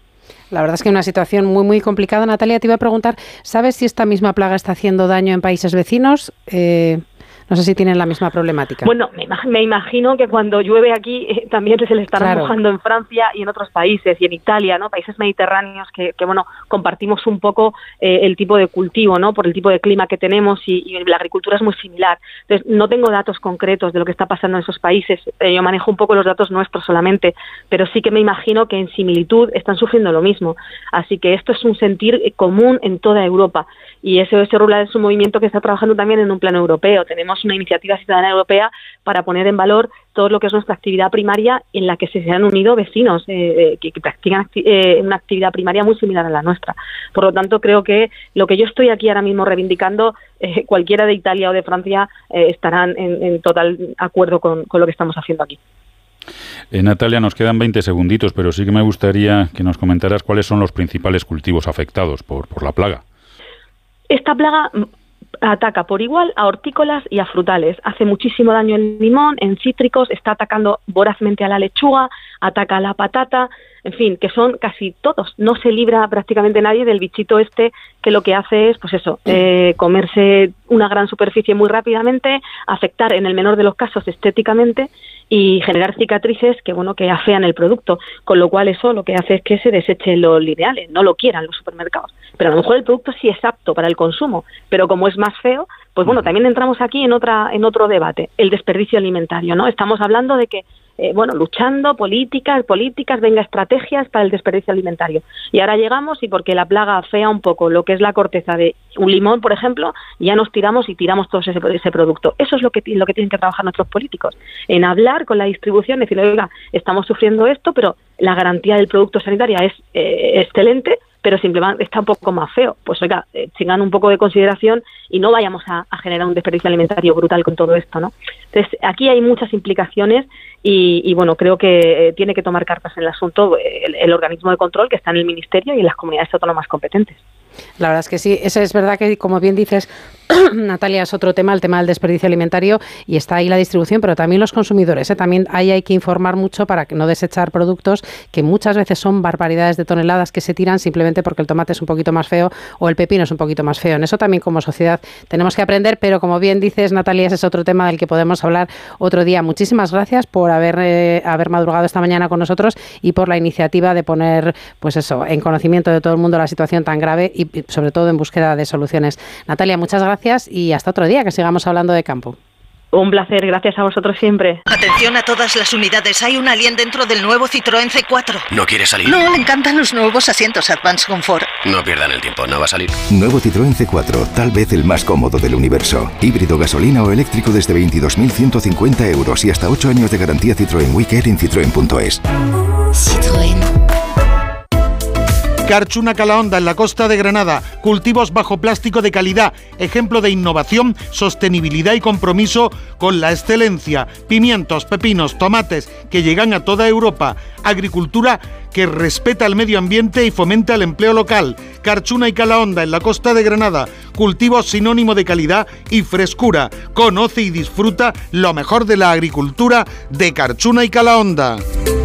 La verdad es que una situación muy, muy complicada. Natalia, te iba a preguntar, ¿sabes si esta misma plaga está haciendo daño en países vecinos? Eh, no sé si tienen la misma problemática. Bueno, me, imag- me imagino que cuando llueve aquí eh, también se le estará Claro. mojando en Francia y en otros países, y en Italia, ¿no? Países mediterráneos que, que bueno, compartimos un poco eh, el tipo de cultivo, ¿no? Por el tipo de clima que tenemos, y, y la agricultura es muy similar. Entonces, no tengo datos concretos de lo que está pasando en esos países. Eh, yo manejo un poco los datos nuestros solamente, pero sí que me imagino que en similitud están sufriendo lo mismo. Así que esto es un sentir común en toda Europa, y S O S Rural es un movimiento que está trabajando también en un plano europeo. Tenemos una iniciativa ciudadana europea para poner en valor todo lo que es nuestra actividad primaria, en la que se han unido vecinos eh, que, que practican acti- eh, una actividad primaria muy similar a la nuestra. Por lo tanto, creo que lo que yo estoy aquí ahora mismo reivindicando, eh, cualquiera de Italia o de Francia eh, estarán en, en total acuerdo con, con lo que estamos haciendo aquí. Eh, Natalia, nos quedan veinte segunditos, pero sí que me gustaría que nos comentaras cuáles son los principales cultivos afectados por, por la plaga. Esta plaga ataca por igual a hortícolas y a frutales. Hace muchísimo daño en limón, en cítricos, está atacando vorazmente a la lechuga, ataca a la patata, en fin, que son casi todos. No se libra prácticamente nadie del bichito este, que lo que hace es, pues eso, eh, comerse una gran superficie muy rápidamente, afectar en el menor de los casos estéticamente y generar cicatrices que, bueno, que afean el producto, con lo cual eso lo que hace es que se desechen los lineales, no lo quieran los supermercados. Pero a lo mejor el producto sí es apto para el consumo, pero como es más feo, pues bueno, también entramos aquí en otra en otro debate, el desperdicio alimentario, ¿no? Estamos hablando de que eh, bueno, luchando, políticas, políticas, venga, estrategias para el desperdicio alimentario. Y ahora llegamos y porque la plaga afea un poco lo que es la corteza de un limón, por ejemplo, ya nos tiramos y tiramos todo ese, ese producto. Eso es lo que, lo que tienen que trabajar nuestros políticos, en hablar con la distribución, decirle, oiga, estamos sufriendo esto, pero la garantía del producto sanitario es eh, excelente, pero simplemente está un poco más feo. Pues oiga, eh, tengan un poco de consideración y no vayamos a, a generar un desperdicio alimentario brutal con todo esto, ¿no? Entonces, aquí hay muchas implicaciones y, y bueno, creo que eh, tiene que tomar cartas en el asunto el, el organismo de control que está en el Ministerio y en las comunidades autónomas competentes. La verdad es que sí, eso es verdad que, como bien dices, Natalia, es otro tema, el tema del desperdicio alimentario, y está ahí la distribución, pero también los consumidores, ¿eh? También ahí hay que informar mucho para que no desechar productos que muchas veces son barbaridades de toneladas que se tiran simplemente porque el tomate es un poquito más feo o el pepino es un poquito más feo. En eso también como sociedad tenemos que aprender, pero como bien dices, Natalia, ese es otro tema del que podemos hablar otro día. Muchísimas gracias por haber, eh, haber madrugado esta mañana con nosotros y por la iniciativa de poner, pues eso, en conocimiento de todo el mundo la situación tan grave y sobre todo en búsqueda de soluciones. Natalia, muchas gracias y hasta otro día, que sigamos hablando de campo. Un placer, gracias a vosotros siempre. Atención a todas las unidades, hay un alien dentro del nuevo Citroën C cuatro. ¿No quiere salir? No, le encantan los nuevos asientos Advance Comfort. No pierdan el tiempo, no va a salir. Nuevo Citroën C cuatro, tal vez el más cómodo del universo. Híbrido, gasolina o eléctrico desde veintidós mil ciento cincuenta euros y hasta ocho años de garantía Citroën WeCare en citroen punto es. Citroën. Carchuna Calahonda, en la costa de Granada. Cultivos bajo plástico de calidad. Ejemplo de innovación, sostenibilidad y compromiso con la excelencia. Pimientos, pepinos, tomates que llegan a toda Europa. Agricultura que respeta el medio ambiente y fomenta el empleo local. Carchuna y Calahonda, en la costa de Granada. Cultivos sinónimo de calidad y frescura. Conoce y disfruta lo mejor de la agricultura de Carchuna y Calahonda.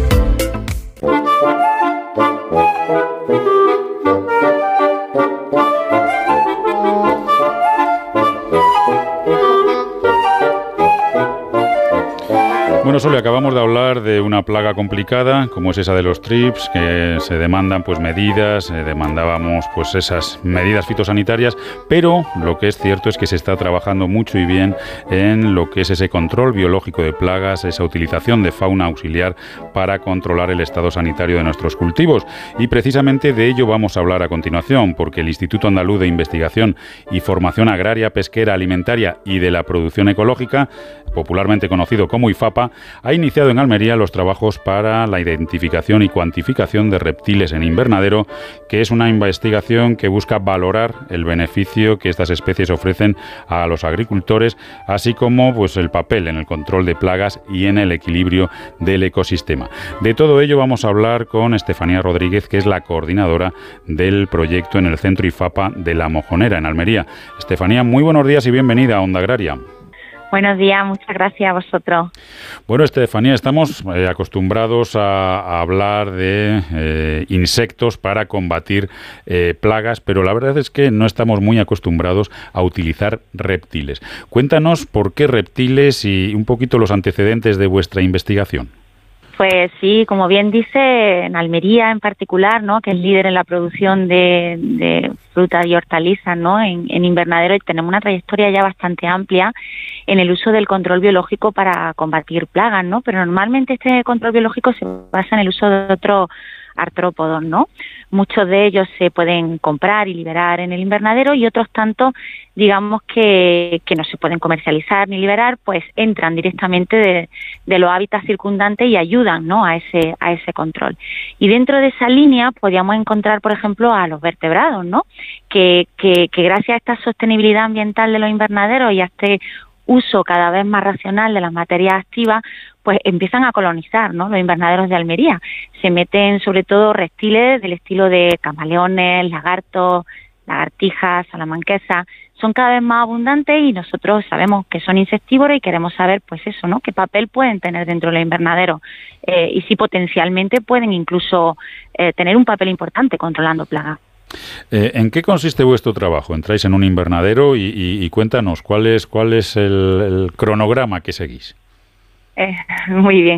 Bueno, Sole, acabamos de hablar de una plaga complicada, como es esa de los trips, que se demandan pues medidas, eh, demandábamos pues esas medidas fitosanitarias, pero lo que es cierto es que se está trabajando mucho y bien en lo que es ese control biológico de plagas, esa utilización de fauna auxiliar para controlar el estado sanitario de nuestros cultivos. Y precisamente de ello vamos a hablar a continuación, porque el Instituto Andaluz de Investigación y Formación Agraria, Pesquera, Alimentaria y de la Producción Ecológica, popularmente conocido como IFAPA, ha iniciado en Almería los trabajos para la identificación y cuantificación de reptiles en invernadero, que es una investigación que busca valorar el beneficio que estas especies ofrecen a los agricultores, así como pues el papel en el control de plagas y en el equilibrio del ecosistema. De todo ello vamos a hablar con Estefanía Rodríguez, que es la coordinadora del proyecto en el Centro IFAPA de La Mojonera, en Almería. Estefanía, muy buenos días y bienvenida a Onda Agraria. Buenos días, muchas gracias a vosotros. Bueno, Estefanía, estamos eh, acostumbrados a, a hablar de eh, insectos para combatir eh, plagas, pero la verdad es que no estamos muy acostumbrados a utilizar reptiles. Cuéntanos por qué reptiles y un poquito los antecedentes de vuestra investigación. Pues sí, como bien dice, en Almería en particular, ¿no?, que es líder en la producción de, de frutas y hortalizas, ¿no?, en, en invernadero, y tenemos una trayectoria ya bastante amplia en el uso del control biológico para combatir plagas, ¿no? Pero normalmente este control biológico se basa en el uso de otros artrópodos, ¿no? Muchos de ellos se pueden comprar y liberar en el invernadero y otros tantos, digamos que, que no se pueden comercializar ni liberar, pues entran directamente de, de los hábitats circundantes y ayudan, ¿no?, a ese a ese control. Y dentro de esa línea podríamos encontrar, por ejemplo, a los vertebrados, ¿no?, que, que, que gracias a esta sostenibilidad ambiental de los invernaderos y a este uso cada vez más racional de las materias activas, pues empiezan a colonizar, ¿no?, los invernaderos de Almería. Se meten sobre todo reptiles del estilo de camaleones, lagartos, lagartijas, salamanquesas. Son cada vez más abundantes y nosotros sabemos que son insectívoros y queremos saber, pues eso, ¿no?, qué papel pueden tener dentro del invernadero eh, y si potencialmente pueden incluso eh, tener un papel importante controlando plagas. Eh, ¿En qué consiste vuestro trabajo? Entráis en un invernadero y, y, y cuéntanos cuál es, cuál es el, el cronograma que seguís. Eh, muy bien.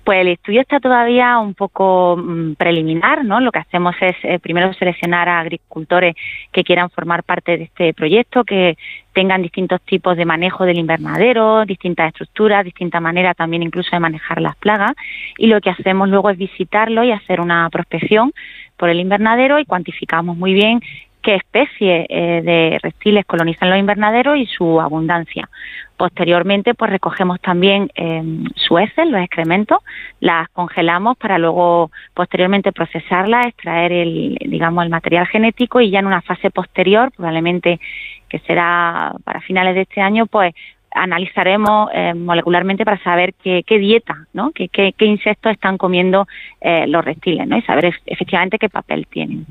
Pues el estudio está todavía un poco mmm, preliminar, ¿no? Lo que hacemos es eh, primero seleccionar a agricultores que quieran formar parte de este proyecto, que tengan distintos tipos de manejo del invernadero, distintas estructuras, distintas maneras también incluso de manejar las plagas, y lo que hacemos luego es visitarlo y hacer una prospección por el invernadero y cuantificamos muy bien qué especies eh, de reptiles colonizan los invernaderos y su abundancia. Posteriormente, pues recogemos también eh, sus heces, los excrementos, las congelamos para luego posteriormente procesarlas, extraer el, digamos, el material genético y ya en una fase posterior, probablemente que será para finales de este año, pues analizaremos eh, molecularmente para saber qué, qué dieta, ¿no? qué, qué, qué insectos están comiendo eh, los reptiles, ¿no? Y saber ef- efectivamente qué papel tienen.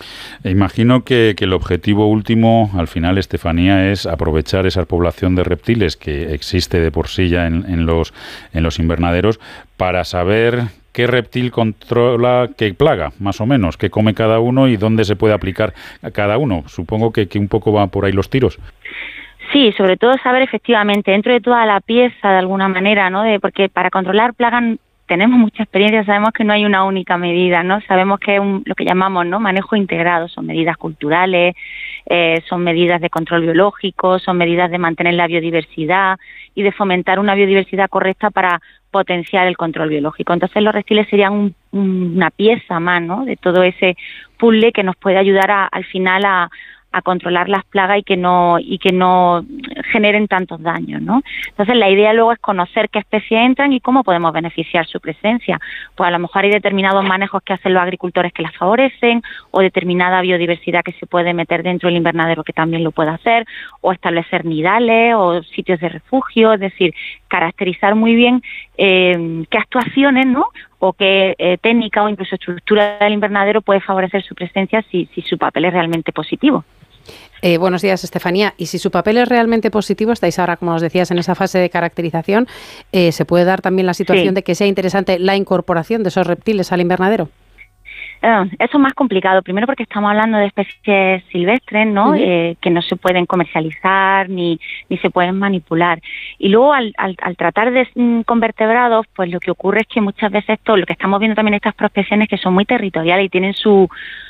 Imagino que, que el objetivo último, al final, Estefanía, es aprovechar esa población de reptiles que existe de por sí ya en, en, los, en los invernaderos para saber qué reptil controla qué plaga, más o menos, qué come cada uno y dónde se puede aplicar a cada uno. Supongo que, que un poco van por ahí los tiros. Sí, sobre todo saber efectivamente dentro de toda la pieza de alguna manera, ¿no? De, porque para controlar plagas tenemos mucha experiencia, sabemos que no hay una única medida, ¿no? Sabemos que es un, lo que llamamos, ¿no?, manejo integrado, son medidas culturales, eh, son medidas de control biológico, son medidas de mantener la biodiversidad y de fomentar una biodiversidad correcta para potenciar el control biológico. Entonces los reptiles serían un, una pieza más, ¿no?, de todo ese puzzle que nos puede ayudar a, al final a a controlar las plagas y que no y que no generen tantos daños, ¿no? Entonces la idea luego es conocer qué especies entran y cómo podemos beneficiar su presencia. Pues a lo mejor hay determinados manejos que hacen los agricultores que las favorecen, o determinada biodiversidad que se puede meter dentro del invernadero que también lo puede hacer, o establecer nidales o sitios de refugio, es decir, caracterizar muy bien eh, qué actuaciones, ¿no?, o qué eh, técnica o incluso estructura del invernadero puede favorecer su presencia si, si su papel es realmente positivo. Eh, buenos días, Estefanía. Y si su papel es realmente positivo, estáis ahora, como nos decías, en esa fase de caracterización, eh, ¿se puede dar también la situación sí. de que sea interesante la incorporación de esos reptiles al invernadero? Uh, eso es más complicado, primero porque estamos hablando de especies silvestres, ¿no? Uh-huh. eh, que no se pueden comercializar ni, ni se pueden manipular. Y luego al, al, al tratar de mm, con vertebrados, pues lo que ocurre es que muchas veces todo lo que estamos viendo también en estas prospecciones que son muy territoriales y tienen su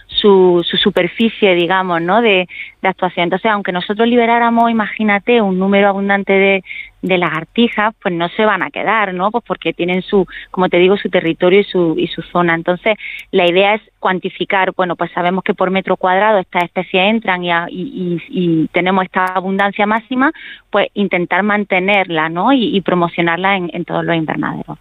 su, su superficie, digamos, ¿no?, de, de actuación. Entonces, aunque nosotros liberáramos, imagínate, un número abundante de, de lagartijas, pues no se van a quedar, ¿no? Pues porque tienen su, como te digo, su territorio y su y su zona. Entonces, la idea es cuantificar, bueno, pues sabemos que por metro cuadrado estas especies entran y, a, y, y, y tenemos esta abundancia máxima, pues intentar mantenerla, ¿no?, y, y promocionarla en, en todos los invernaderos.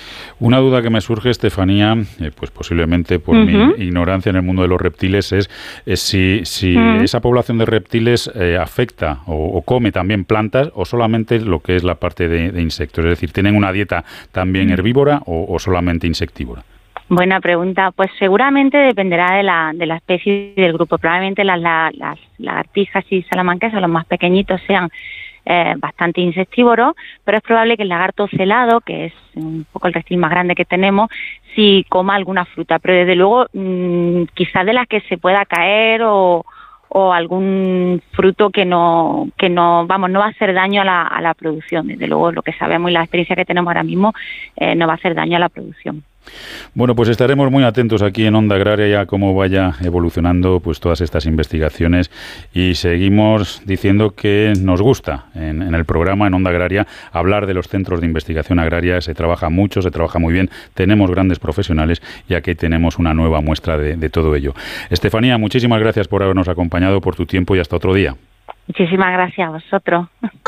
Una duda que me surge, Estefanía, eh, pues posiblemente por uh-huh. mi ignorancia en el mundo de los reptiles, es, es si, si uh-huh. esa población de reptiles eh, afecta o, o come también plantas o solamente lo que es la parte de, de insectos. Es decir, ¿tienen una dieta también uh-huh. herbívora o, o solamente insectívora? Buena pregunta. Pues seguramente dependerá de la, de la especie y del grupo. Probablemente las, las, las lagartijas y salamancas o los más pequeñitos sean Eh, bastante insectívoro, pero es probable que el lagarto celado, que es un poco el reptil más grande que tenemos, sí coma alguna fruta, pero desde luego mmm, quizás de las que se pueda caer o, o algún fruto que no, que no, vamos, no va a hacer daño a la, a la producción. Desde luego lo que sabemos y la experiencia que tenemos ahora mismo eh, no va a hacer daño a la producción. Bueno, pues estaremos muy atentos aquí en Onda Agraria a cómo vaya evolucionando pues todas estas investigaciones y seguimos diciendo que nos gusta en, en el programa en Onda Agraria hablar de los centros de investigación agraria. Se trabaja mucho, se trabaja muy bien, tenemos grandes profesionales y aquí tenemos una nueva muestra de, de todo ello. Estefanía, muchísimas gracias por habernos acompañado, por tu tiempo y hasta otro día. Muchísimas gracias a vosotros.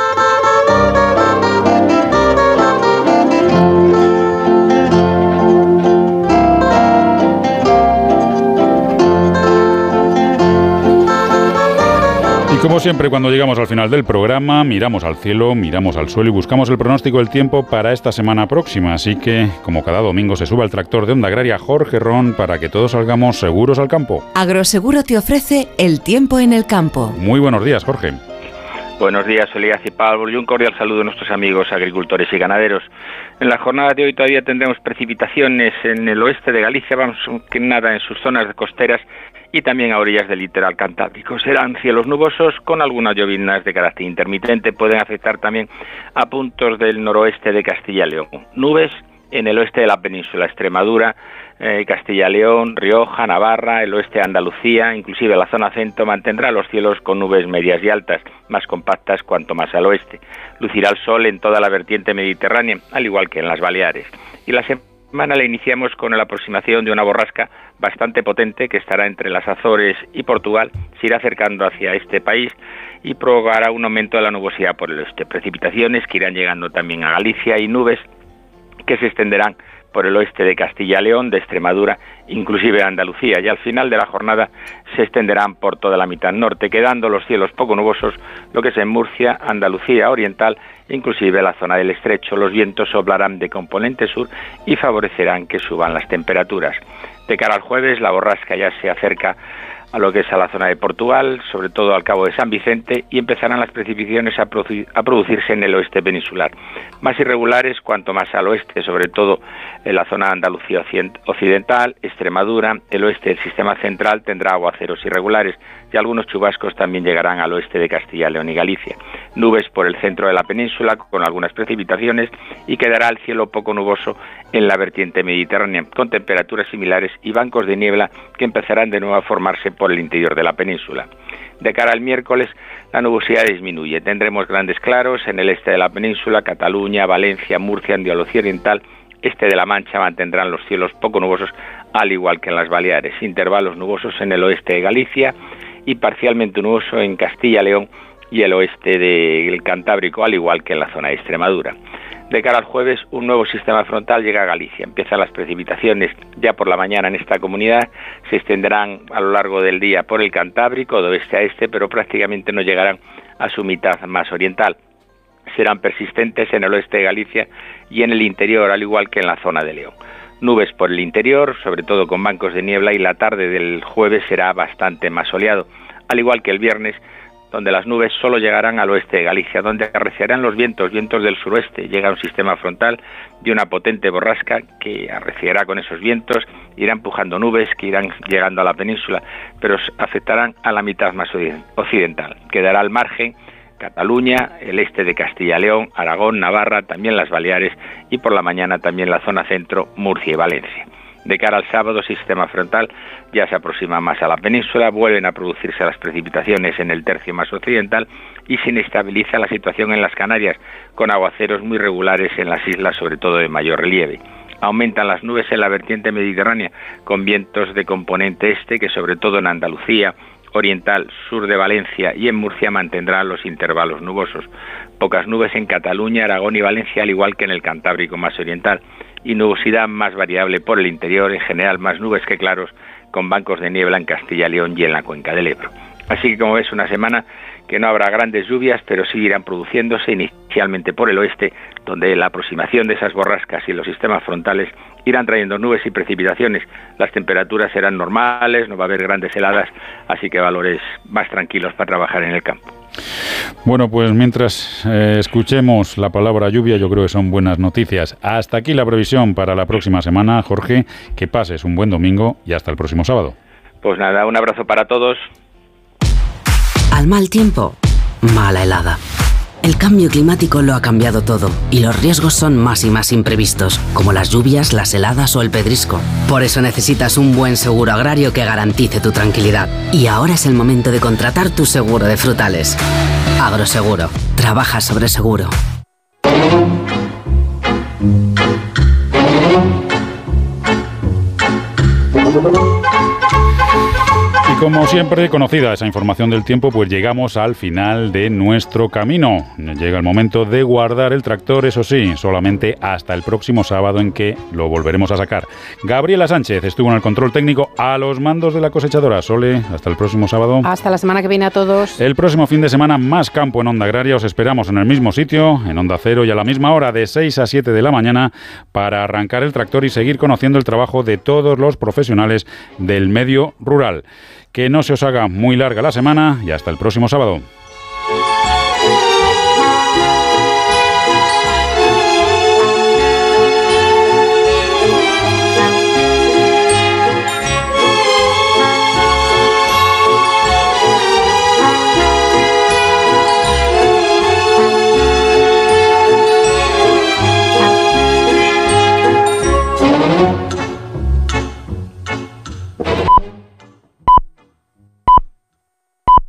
Como siempre, cuando llegamos al final del programa, miramos al cielo, miramos al suelo y buscamos el pronóstico del tiempo para esta semana próxima. Así que, como cada domingo, se sube al tractor de Onda Agraria Jorge Ron para que todos salgamos seguros al campo. Agroseguro te ofrece el tiempo en el campo. Muy buenos días, Jorge. Buenos días, Elías y Pablo, y un cordial saludo a nuestros amigos agricultores y ganaderos. En la jornada de hoy todavía tendremos precipitaciones en el oeste de Galicia, vamos, que nada en sus zonas costeras y también a orillas del litoral cantábrico. Serán cielos nubosos con algunas lloviznas de carácter intermitente, pueden afectar también a puntos del noroeste de Castilla y León. Nubes en el oeste de la península, Extremadura, eh, Castilla-León, Rioja, Navarra, el oeste de Andalucía, inclusive la zona centro mantendrá los cielos con nubes medias y altas, más compactas cuanto más al oeste. Lucirá el sol en toda la vertiente mediterránea, al igual que en las Baleares. Y la semana la iniciamos con la aproximación de una borrasca bastante potente que estará entre las Azores y Portugal, se irá acercando hacia este país y provocará un aumento de la nubosidad por el oeste. Precipitaciones que irán llegando también a Galicia y nubes que se extenderán por el oeste de Castilla-León, de Extremadura, inclusive de Andalucía, y al final de la jornada se extenderán por toda la mitad norte, quedando los cielos poco nubosos, lo que es en Murcia, Andalucía Oriental, inclusive la zona del Estrecho. Los vientos soplarán de componente sur y favorecerán que suban las temperaturas. De cara al jueves, la borrasca ya se acerca a lo que es a la zona de Portugal, sobre todo al Cabo de San Vicente, y empezarán las precipitaciones a, produ- a producirse en el oeste peninsular. Más irregulares cuanto más al oeste, sobre todo en la zona de Andalucía Occidental, Extremadura, el oeste del sistema central tendrá aguaceros irregulares y algunos chubascos también llegarán al oeste de Castilla, León y Galicia. Nubes por el centro de la península con algunas precipitaciones y quedará el cielo poco nuboso en la vertiente mediterránea, con temperaturas similares y bancos de niebla que empezarán de nuevo a formarse por el interior de la península. De cara al miércoles, la nubosidad disminuye. Tendremos grandes claros en el este de la península, Cataluña, Valencia, Murcia, Andalucía Oriental, este de la Mancha mantendrán los cielos poco nubosos, al igual que en las Baleares. Intervalos nubosos en el oeste de Galicia y parcialmente nuboso en Castilla, León y el oeste del Cantábrico, al igual que en la zona de Extremadura. De cara al jueves, un nuevo sistema frontal llega a Galicia. Empiezan las precipitaciones ya por la mañana en esta comunidad, se extenderán a lo largo del día por el Cantábrico, de oeste a este, pero prácticamente no llegarán a su mitad más oriental. Serán persistentes en el oeste de Galicia y en el interior, al igual que en la zona de León. Nubes por el interior, sobre todo con bancos de niebla, y la tarde del jueves será bastante más soleado, al igual que el viernes, donde las nubes solo llegarán al oeste de Galicia, donde arreciarán los vientos, vientos del suroeste. Llega un sistema frontal de una potente borrasca que arreciará con esos vientos, irá empujando nubes que irán llegando a la península, pero afectarán a la mitad más occidental. Quedará al margen Cataluña, el este de Castilla y León, Aragón, Navarra, también las Baleares y por la mañana también la zona centro, Murcia y Valencia. De cara al sábado, sistema frontal ya se aproxima más a la península, vuelven a producirse las precipitaciones en el tercio más occidental y se inestabiliza la situación en las Canarias, con aguaceros muy regulares en las islas, sobre todo de mayor relieve. Aumentan las nubes en la vertiente mediterránea, con vientos de componente este que sobre todo en Andalucía Oriental, sur de Valencia y en Murcia mantendrán los intervalos nubosos. Pocas nubes en Cataluña, Aragón y Valencia, al igual que en el Cantábrico más oriental, y nubosidad más variable por el interior, en general más nubes que claros, con bancos de niebla en Castilla y León y en la cuenca del Ebro. Así que, como ves, una semana que no habrá grandes lluvias, pero sí irán produciéndose inicialmente por el oeste, donde la aproximación de esas borrascas y los sistemas frontales irán trayendo nubes y precipitaciones. Las temperaturas serán normales, no va a haber grandes heladas, así que valores más tranquilos para trabajar en el campo. Bueno, pues mientras eh, escuchemos la palabra lluvia, yo creo que son buenas noticias. Hasta aquí la previsión para la próxima semana. Jorge, que pases un buen domingo y hasta el próximo sábado. Pues nada, un abrazo para todos. Al mal tiempo, mala helada. El cambio climático lo ha cambiado todo y los riesgos son más y más imprevistos, como las lluvias, las heladas o el pedrisco. Por eso necesitas un buen seguro agrario que garantice tu tranquilidad. Y ahora es el momento de contratar tu seguro de frutales. Agroseguro. Trabaja sobre seguro. Y como siempre, conocida esa información del tiempo, pues llegamos al final de nuestro camino. Llega el momento de guardar el tractor, eso sí, solamente hasta el próximo sábado en que lo volveremos a sacar. Gabriela Sánchez estuvo en el control técnico a los mandos de la cosechadora. Sole, hasta el próximo sábado. Hasta la semana que viene a todos. El próximo fin de semana, más campo en Onda Agraria. Os esperamos en el mismo sitio, en Onda Cero, y a la misma hora, de seis a siete de la mañana, para arrancar el tractor y seguir conociendo el trabajo de todos los profesionales del medio rural. Que no se os haga muy larga la semana y hasta el próximo sábado.